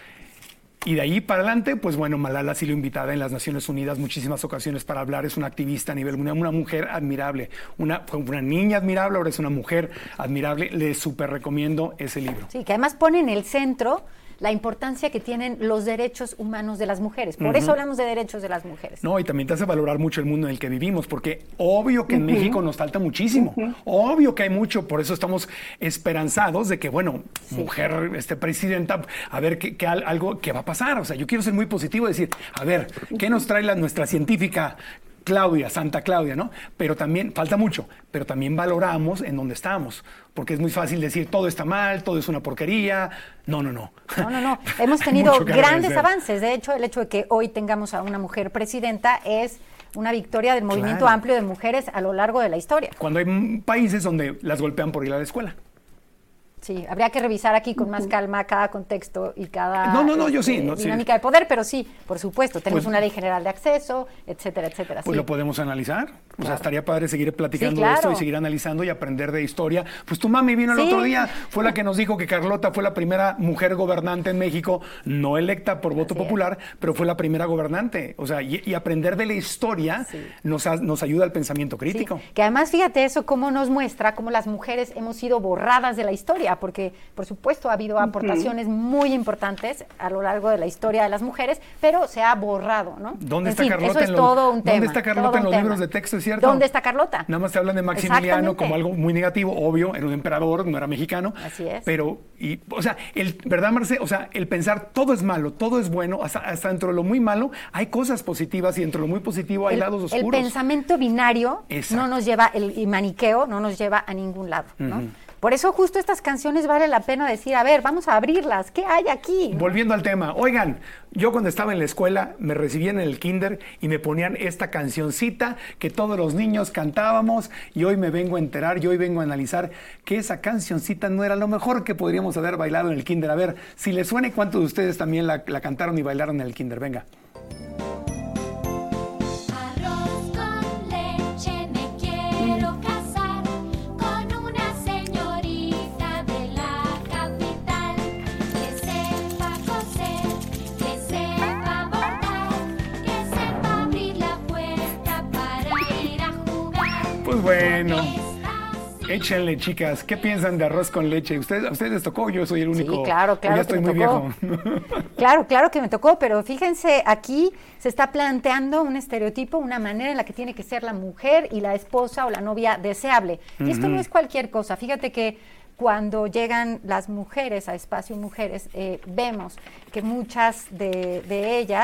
Y de ahí para adelante, pues bueno, Malala ha sido invitada en las Naciones Unidas muchísimas ocasiones para hablar. Es una activista a nivel, una, una mujer admirable. Una, fue una niña admirable, ahora es una mujer admirable. Les súper recomiendo ese libro. Sí, que además pone en el centro la importancia que tienen los derechos humanos de las mujeres. Por Ujú. eso hablamos de derechos de las mujeres. No, y también te hace valorar mucho el mundo en el que vivimos, porque obvio que en Ujú. México nos falta muchísimo, obvio que hay mucho, por eso estamos esperanzados de que, bueno, mujer, este, presidenta, a ver qué, qué al- algo que va a pasar. O sea, yo quiero ser muy positivo y decir, a ver, ¿qué nos trae la, nuestra científica Claudia, Santa Claudia, ¿no? Pero también, falta mucho, pero también valoramos en dónde estamos, porque es muy fácil decir, todo está mal, todo es una porquería. No, no, no. No, no, no. Hemos Hay tenido mucho que grandes agradecer. avances. De hecho, el hecho de que hoy tengamos a una mujer presidenta es una victoria del movimiento Claro. amplio de mujeres a lo largo de la historia. Cuando hay mm, países donde las golpean por ir a la escuela. Sí, habría que revisar aquí con más calma cada contexto y cada No, no, no, yo sí, este, no, sí. dinámica de poder, pero sí, por supuesto, tenemos Pues- una ley general de acceso, etcétera, etcétera. Pues sí. lo podemos analizar. O sea, Claro. estaría padre seguir platicando Sí, claro. de esto y seguir analizando y aprender de historia. Pues tu mami vino el Sí. otro día, fue la que nos dijo que Carlota fue la primera mujer gobernante en México, no electa por voto popular, pero fue la primera gobernante. O sea, y, y aprender de la historia nos, ha- nos ayuda al pensamiento crítico. Que además, fíjate eso, cómo nos muestra cómo las mujeres hemos sido borradas de la historia, porque por supuesto ha habido aportaciones muy importantes a lo largo de la historia de las mujeres, pero se ha borrado, ¿no? ¿Dónde En está fin, Carlota? Eso es en los- todo un tema. ¿Dónde está Carlota todo en un los tema. libros de texto, es cierto? ¿Dónde está Carlota? Nada más te hablan de Maximiliano Exactamente. como algo muy negativo, obvio, era un emperador, no era mexicano. Así es. Pero, y, o sea, el, ¿verdad, Marce? O sea, el pensar todo es malo, todo es bueno, hasta, hasta dentro de lo muy malo hay cosas positivas y dentro de lo muy positivo hay el, lados el oscuros. pensamiento binario Exacto. no nos lleva, el y maniqueo no nos lleva a ningún lado, ¿no? Ujú. Por eso justo estas canciones vale la pena decir, a ver, vamos a abrirlas, ¿qué hay aquí? Volviendo al tema, oigan, yo cuando estaba en la escuela me recibían en el kinder y me ponían esta cancioncita que todos los niños cantábamos y hoy me vengo a enterar, y hoy vengo a analizar que esa cancioncita no era lo mejor que podríamos haber bailado en el kinder. A ver, si les suena, ¿cuántos de ustedes también la, la cantaron y bailaron en el kinder? Venga. Arroz con leche, me quiero casar con una señorita de la capital que sepa coser, que sepa bordar, que sepa abrir la puerta para ir a jugar. Pues bueno. Échenle, chicas. ¿Qué piensan de arroz con leche? ¿Ustedes, ¿A ustedes les tocó? Yo soy el único. claro, o claro Ya estoy que me muy tocó. viejo. Claro, claro que me tocó, pero fíjense, aquí se está planteando un estereotipo, una manera en la que tiene que ser la mujer y la esposa o la novia deseable. Y esto Ujú. no es cualquier cosa. Fíjate que cuando llegan las mujeres a Espacio Mujeres, eh, vemos que muchas de, de ellas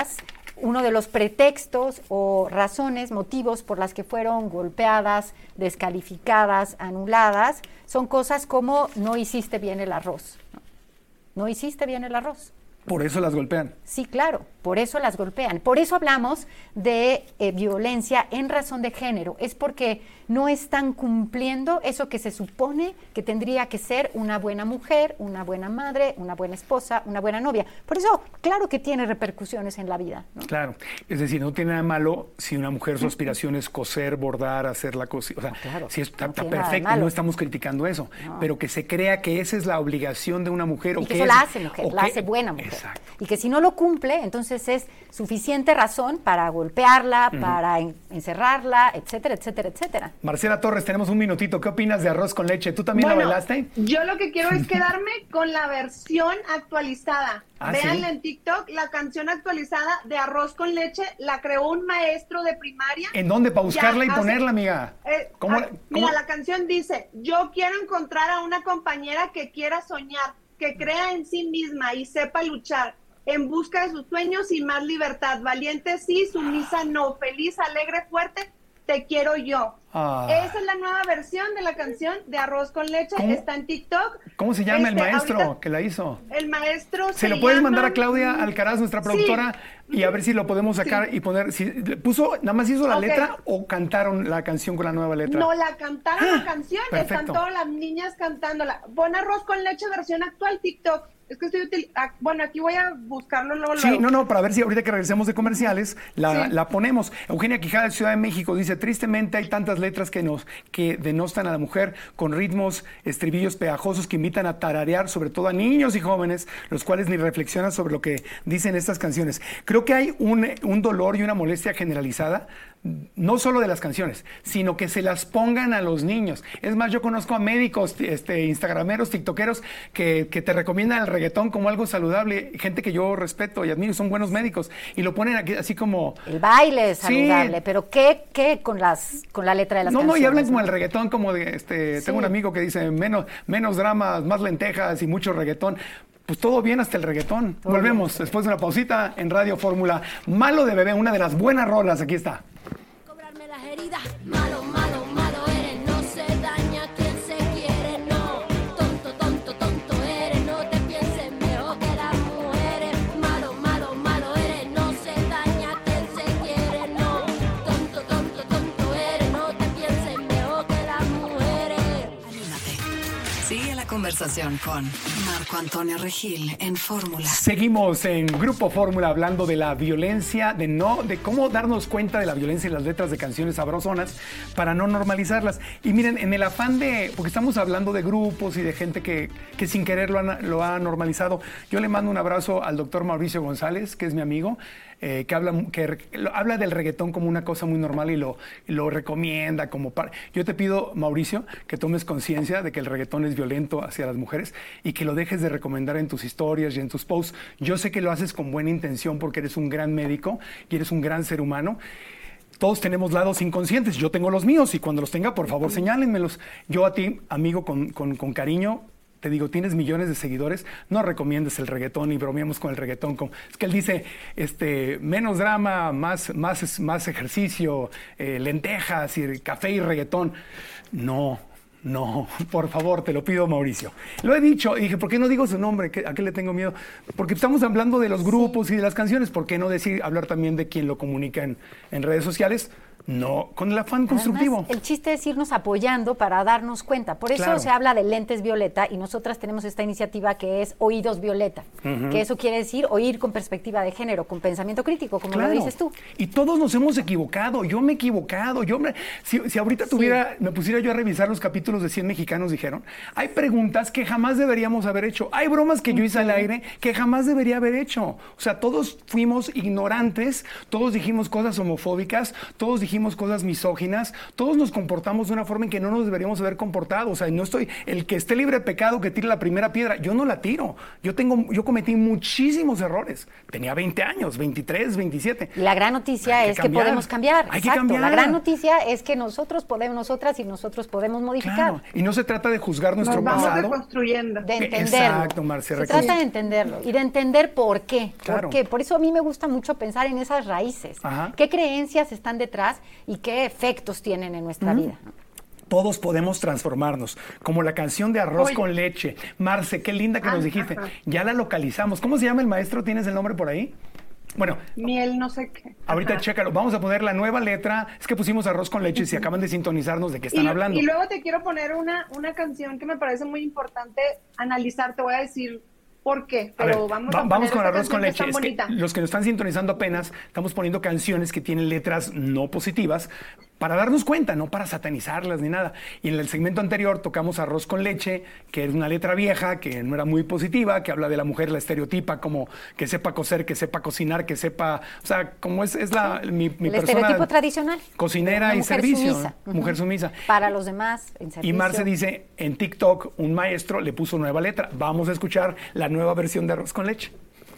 uno de los pretextos o razones, motivos por las que fueron golpeadas, descalificadas, anuladas, son cosas como no hiciste bien el arroz. No, no hiciste bien el arroz. Por eso las golpean. Sí, claro, por eso las golpean. Por eso hablamos de eh, violencia en razón de género. Es porque no están cumpliendo eso que se supone que tendría que ser una buena mujer, una buena madre, una buena esposa, una buena novia. Por eso, claro que tiene repercusiones en la vida, ¿no? Claro. Es decir, no tiene nada malo si una mujer su aspiración es coser, bordar, hacer la cosita. O sea, No, claro, si está, no está tiene nada de perfecto, malo. no estamos criticando eso. No. Pero que se crea que esa es la obligación de una mujer. Y o que que eso es- la hace mujer, o la que- hace buena mujer. Exacto. Y que si no lo cumple, entonces es suficiente razón para golpearla, Ujú. para en- encerrarla, etcétera, etcétera, etcétera. Marcela Torres, tenemos un minutito. ¿Qué opinas de arroz con leche? ¿Tú también Bueno, la bailaste? Yo lo que quiero es quedarme con la versión actualizada. Ah, Véanla ¿sí? en TikTok, la canción actualizada de Arroz con Leche la creó un maestro de primaria. ¿En dónde? Para buscarla Ya y hace- ponerla, amiga. Eh, ¿Cómo ah, la- cómo- Mira, la canción dice, yo quiero encontrar a una compañera que quiera soñar, que crea en sí misma y sepa luchar en busca de sus sueños y más libertad. Valiente sí, sumisa no, feliz, alegre, fuerte, te quiero yo. Ah. Esa es la nueva versión de la canción de Arroz con Leche, ¿Cómo? está en TikTok. ¿Cómo se llama el Este, maestro ahorita- que la hizo? El maestro ¿Se se lo puedes llama- mandar a Claudia Alcaraz, nuestra Sí. productora, y a ver si lo podemos sacar y poner? Si, ¿Puso, nada más hizo la Ok. letra o cantaron la canción con la nueva letra? No, la cantaron Ah, la canción, perfecto. están todas las niñas cantándola. Pon Arroz con Leche versión actual TikTok. Es que estoy util- ah, bueno, aquí voy a buscarlo luego. Sí, luego. no, no, para ver si ahorita que regresemos de comerciales la, Sí. la ponemos. Eugenia Quijada de Ciudad de México dice, tristemente hay tantas letras que nos que denostan a la mujer con ritmos, estribillos pegajosos que invitan a tararear, sobre todo a niños y jóvenes, los cuales ni reflexionan sobre lo que dicen estas canciones. Creo que hay un, un dolor y una molestia generalizada, no solo de las canciones, sino que se las pongan a los niños. Es más, yo conozco a médicos, este, instagrameros, tiktokeros, que, que te recomiendan el reggaetón como algo saludable, gente que yo respeto y admiro, son buenos médicos, y lo ponen aquí así como... El baile es Sí. saludable, pero ¿qué, qué con las con la letra de las No, no, canciones? y hablan como ¿no? el reggaetón, como de, este, Sí. tengo un amigo que dice, menos, menos dramas, más lentejas y mucho reggaetón. Pues todo bien hasta el reggaetón. Todo Volvemos después de una pausita en Radio Fórmula. Malo de Bebé, una de las buenas rolas, aquí está. Cobrarme las heridas, malo, malo, malo eres, no se daña quien se quiere, no, tonto, tonto, tonto eres, no te pienses mejor que las mujeres, malo, malo, malo eres, no se daña quien se quiere, no, tonto, tonto, tonto eres, no te pienses mejor que las mujeres. Sigue la conversación con Marco Antonio Regil en Fórmula. Seguimos en Grupo Fórmula hablando de la violencia, de no, de cómo darnos cuenta de la violencia en las letras de canciones sabrosonas para no normalizarlas. Y miren, en el afán de, porque estamos hablando de grupos y de gente que, que sin querer lo, han- lo ha normalizado, yo le mando un abrazo al doctor Mauricio González, que es mi amigo, eh, que, habla, que re- lo- habla del reggaetón como una cosa muy normal y lo, y lo recomienda como para... Yo te pido, Mauricio, que tomes conciencia de que el reggaetón es violento hacia las mujeres y que lo dejes de recomendar en tus historias y en tus posts. Yo sé que lo haces con buena intención porque eres un gran médico y eres un gran ser humano. Todos tenemos lados inconscientes, yo tengo los míos y cuando los tenga, por favor, señálenmelos. Yo a ti, amigo, con, con, con cariño, te digo, tienes millones de seguidores, no recomiendes el reggaetón y bromeamos con el reggaetón. Como, es que él dice, este, menos drama, más, más, más ejercicio, eh, lentejas y café y reggaetón. No, no, por favor, te lo pido, Mauricio. Lo he dicho y dije, ¿por qué no digo su nombre? ¿Qué- ¿A qué le tengo miedo? Porque estamos hablando de los grupos y de las canciones, ¿por qué no decir, hablar también de quien lo comunica en, en redes sociales? No, con el afán constructivo. Además, el chiste es irnos apoyando para darnos cuenta. Por eso Claro. se habla de lentes violeta y nosotras tenemos esta iniciativa que es Oídos Violeta, Ujú. que eso quiere decir oír con perspectiva de género, con pensamiento crítico, como Claro. lo dices tú. Y todos nos hemos equivocado. Yo me he equivocado. Yo me- si, si ahorita tuviera, me pusiera yo a revisar los capítulos de cien mexicanos, dijeron, hay preguntas que jamás deberíamos haber hecho. Hay bromas que yo hice al aire que jamás debería haber hecho. O sea, todos fuimos ignorantes, todos dijimos cosas homofóbicas, todos dijimos dijimos cosas misóginas, todos nos comportamos de una forma en que no nos deberíamos haber comportado. O sea, no estoy, el que esté libre de pecado que tire la primera piedra, yo no la tiro. Yo tengo, yo cometí muchísimos errores. Tenía veinte años, veintitrés, veintisiete. La gran noticia Hay que es que cambiar. podemos cambiar. Hay que Exacto. cambiar. La gran noticia es que nosotros podemos, nosotras y nosotros podemos modificar. Claro. Y no se trata de juzgar nuestro Nos vamos pasado. reconstruyendo. De entenderlo. Exacto, Marcia. Se recon- trata de entenderlo y de entender por qué. Claro. ¿Por qué? Por eso a mí me gusta mucho pensar en esas raíces. Ajá. ¿Qué creencias están detrás y qué efectos tienen en nuestra Ujú. vida? Todos podemos transformarnos, como la canción de Arroz Oye. con Leche. Marce, qué linda que Ah, nos dijiste. ajá. Ya la localizamos. ¿Cómo se llama el maestro? ¿Tienes el nombre por ahí? Bueno, Miel, no sé qué. ahorita Ajá. chécalo. Vamos a poner la nueva letra. Es que pusimos Arroz con Leche. Si acaban de sintonizarnos, ¿de qué están y, hablando? y luego te quiero poner una, una canción que me parece muy importante analizar. Te voy a decir por qué, A pero ver, vamos va- a poner vamos con esta Arroz con canción que Leche. es Es tan que bonita. los que nos están sintonizando apenas, estamos poniendo canciones que tienen letras no positivas para darnos cuenta, no para satanizarlas ni nada. Y en el segmento anterior tocamos Arroz con Leche, que es una letra vieja, que no era muy positiva, que habla de la mujer, la estereotipa como que sepa coser, que sepa cocinar, que sepa, o sea, como es, es la, mi, mi El persona estereotipo tradicional. cocinera Una y mujer servicio, sumisa. ¿no? Mujer sumisa. Para los demás, en Y servicio. Marce dice, en TikTok, un maestro le puso nueva letra. Vamos a escuchar la nueva versión de Arroz con Leche.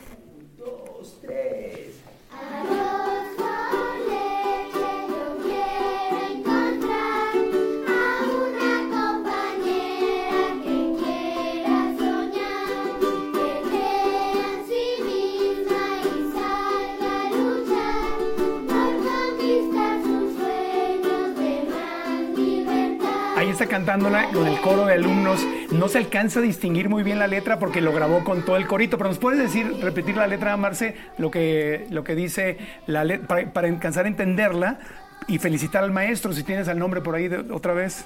Dos, tres. Arroz con leche, yo quiero encontrar a una compañera que quiera soñar, que crea en sí misma y salga a luchar por conquistar sus sueños de más libertad. Ahí está cantándola con el coro de alumnos. No se alcanza a distinguir muy bien la letra porque lo grabó con todo el corito. Pero ¿nos puedes decir, repetir la letra, Marce? Lo que, lo que dice la letra, para, para alcanzar a entenderla y felicitar al maestro, si tienes el nombre por ahí de- otra vez.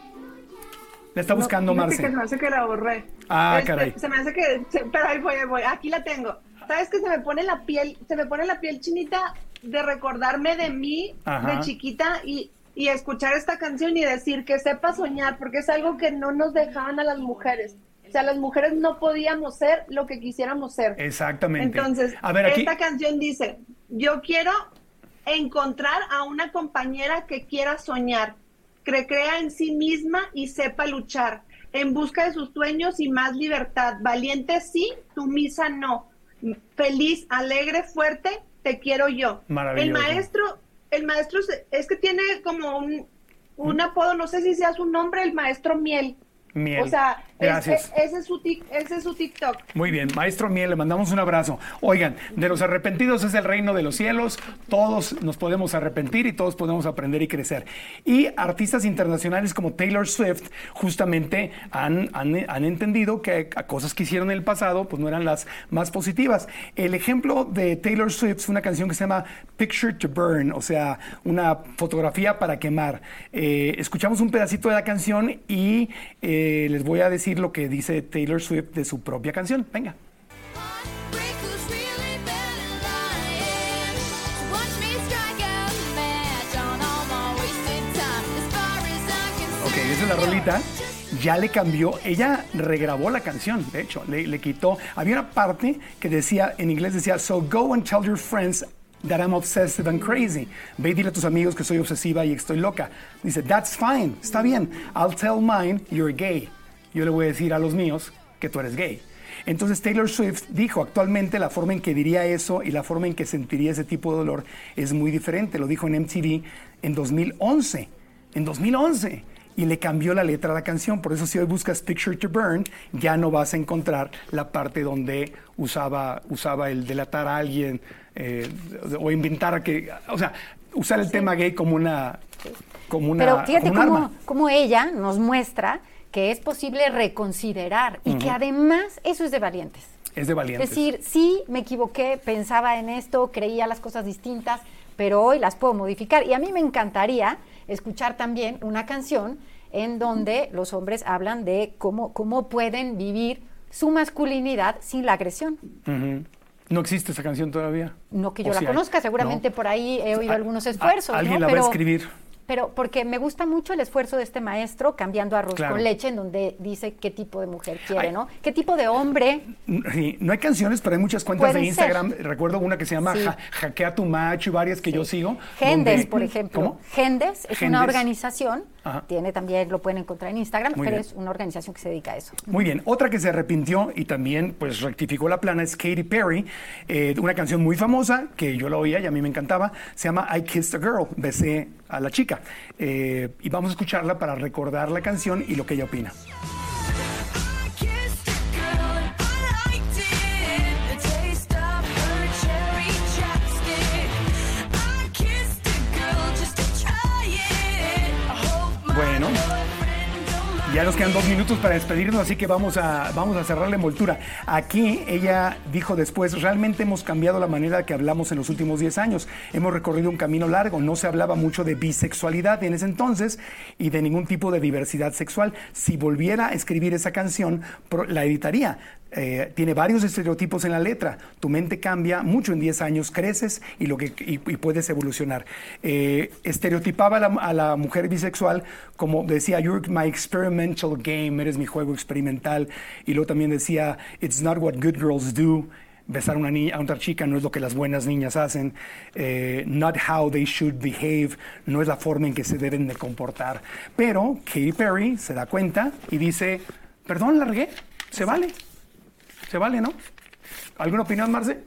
La está buscando No, fíjate Marce. que se me hace que la borré. Ah, Este, caray. Se me hace que, se- pero ahí voy, ahí voy. Aquí la tengo. ¿Sabes que se me pone la piel, se me pone la piel chinita de recordarme de mí, Ajá. de chiquita y, y escuchar esta canción y decir que sepa soñar, porque es algo que no nos dejaban a las mujeres. O sea, las mujeres no podíamos ser lo que quisiéramos ser. Exactamente. Entonces, a ver, aquí. esta canción dice, yo quiero encontrar a una compañera que quiera soñar, que crea en sí misma y sepa luchar, en busca de sus sueños y más libertad. Valiente sí, sumisa no. Feliz, alegre, fuerte, te quiero yo. Maravilloso. El maestro, el maestro se- es que tiene como un, un apodo, no sé si sea su nombre, el maestro Miel. Miel. O sea, es- Gracias. es- ese, es su tic- ese es su TikTok. Muy bien, maestro Miel, le mandamos un abrazo. Oigan, de los arrepentidos es el reino de los cielos, todos nos podemos arrepentir y todos podemos aprender y crecer. Y artistas internacionales como Taylor Swift justamente han, han, han entendido que cosas que hicieron en el pasado pues no eran las más positivas. El ejemplo de Taylor Swift es una canción que se llama Picture to Burn, o sea, una fotografía para quemar. Eh, escuchamos un pedacito de la canción y eh, les voy a decir lo que dice Taylor Swift de su propia canción. Venga. Ok, esa es la rolita. Ya le cambió, ella regrabó la canción, de hecho, le, le quitó. Había una parte que decía, en inglés decía, so go and tell your friends that I'm obsessive and crazy. Ve y dile a tus amigos que soy obsesiva y estoy loca. Dice, that's fine, está bien. I'll tell mine you're gay. Yo le voy a decir a los míos que tú eres gay. Entonces Taylor Swift dijo, actualmente la forma en que diría eso y la forma en que sentiría ese tipo de dolor es muy diferente. Lo dijo en M T V en dos mil once. En dos mil once. Y le cambió la letra a la canción. Por eso si hoy buscas Picture to Burn, ya no vas a encontrar la parte donde usaba, usaba el delatar a alguien eh, o inventar que... O sea, usar el tema gay como una, como una, Pero fíjate como un cómo, arma. cómo ella nos muestra que es posible reconsiderar y que Ujú. además eso es de valientes. Es de valientes. Es decir, sí, me equivoqué, pensaba en esto, creía las cosas distintas, pero hoy las puedo modificar. Y a mí me encantaría escuchar también una canción en donde los hombres hablan de cómo, cómo pueden vivir su masculinidad sin la agresión. Ujú. ¿No existe esa canción todavía? No que yo ¿O la sí hay? conozca, seguramente No. por ahí he oído A- algunos a- esfuerzos. Alguien ¿no? la Pero va a escribir. pero porque me gusta mucho el esfuerzo de este maestro cambiando arroz Claro. con leche, en donde dice qué tipo de mujer quiere, Ay. ¿no? ¿Qué tipo de hombre? Sí, no hay canciones, pero hay muchas cuentas de Pueden Instagram. Recuerdo una que se llama Sí. ja, Hackea tu Macho y varias que yo sigo. Gendes, donde- por ejemplo. ¿Cómo? Gendes es Gendes. una organización, Ajá. tiene también, lo pueden encontrar en Instagram, Muy pero bien. es una organización que se dedica a eso. Muy bien, otra que se arrepintió y también pues rectificó la plana es Katy Perry, eh, una canción muy famosa que yo la oía y a mí me encantaba, se llama I Kissed a Girl, besé a la chica. Eh, y vamos a escucharla para recordar la canción y lo que ella opina. Bueno, ya nos quedan dos minutos para despedirnos, así que vamos a, vamos a cerrar la envoltura. Aquí ella dijo después, realmente hemos cambiado la manera que hablamos en los últimos diez años. Hemos recorrido un camino largo, no se hablaba mucho de bisexualidad en ese entonces y de ningún tipo de diversidad sexual. Si volviera a escribir esa canción, pro- la editaría. Eh, tiene varios estereotipos en la letra. Tu mente cambia mucho en diez años, creces y, lo que, y, y puedes evolucionar. Eh, estereotipaba a la, a la mujer bisexual como decía, you're my experimental game, eres mi juego experimental. Y luego también decía, it's not what good girls do. Besar a una niña, a otra chica no es lo que las buenas niñas hacen. Eh, not how they should behave, no es la forma en que se deben de comportar. Pero Katy Perry se da cuenta y dice, perdón, la regué, se vale. Se vale, ¿no? ¿Alguna opinión, Marce?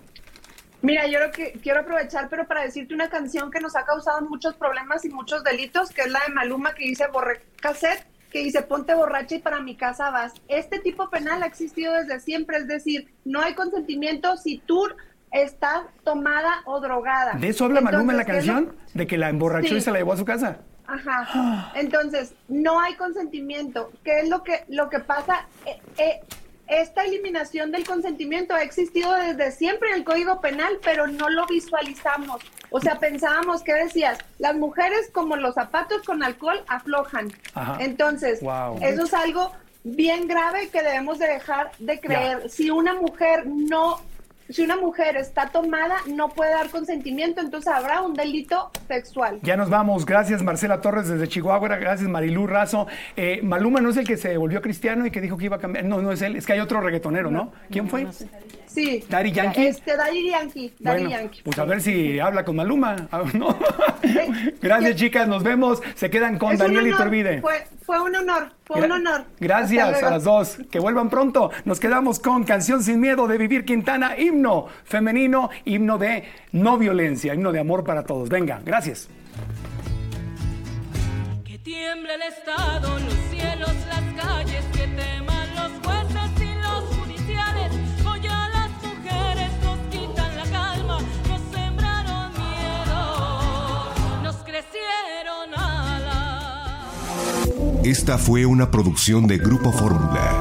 Mira, yo creo que quiero aprovechar, pero para decirte una canción que nos ha causado muchos problemas y muchos delitos, que es la de Maluma, que dice borré cassette, que dice ponte borracha y para mi casa vas. Este tipo penal ha existido desde siempre, es decir, no hay consentimiento si tú estás tomada o drogada. ¿De eso habla Maluma en la Entonces, ¿qué es lo- canción? ¿De que la emborrachó Sí. y se la llevó a su casa? Ajá. Entonces, no hay consentimiento. ¿Qué es lo que, lo que pasa? Eh, eh, esta eliminación del consentimiento ha existido desde siempre en el Código Penal, pero no lo visualizamos. O sea, pensábamos que decías, las mujeres como los zapatos con alcohol aflojan. Ajá. Entonces, Wow. eso es algo bien grave que debemos de dejar de creer. Si una mujer no... Si una mujer está tomada, no puede dar consentimiento, entonces habrá un delito sexual. Ya nos vamos. Gracias, Marcela Torres desde Chihuahua. Gracias, Marilú Razo. Eh, Maluma no es el que se volvió cristiano y que dijo que iba a cambiar. No, no es él. Es que hay otro reggaetonero, ¿no? ¿Quién fue? Sí. Daddy Yankee. Este, Daddy Yankee. Daddy Bueno, Yankee. pues a ver si habla con Maluma. Ah, ¿no? Gracias, chicas. Nos vemos. Se quedan con Es un Daniel honor, Iturbide. Fue, fue un honor, fue un Gra- honor. Gracias Hasta a luego. las dos. Que vuelvan pronto. Nos quedamos con Canción Sin Miedo de Vivir Quintana, himno femenino, himno de no violencia, himno de amor para todos. Venga, gracias. Que tiemble el Estado, los cielos, las calles, que teman los jueces y los judiciales. Hoy a las mujeres nos quitan la calma, nos sembraron miedo, nos crecieron alas. Esta fue una producción de Grupo Fórmula.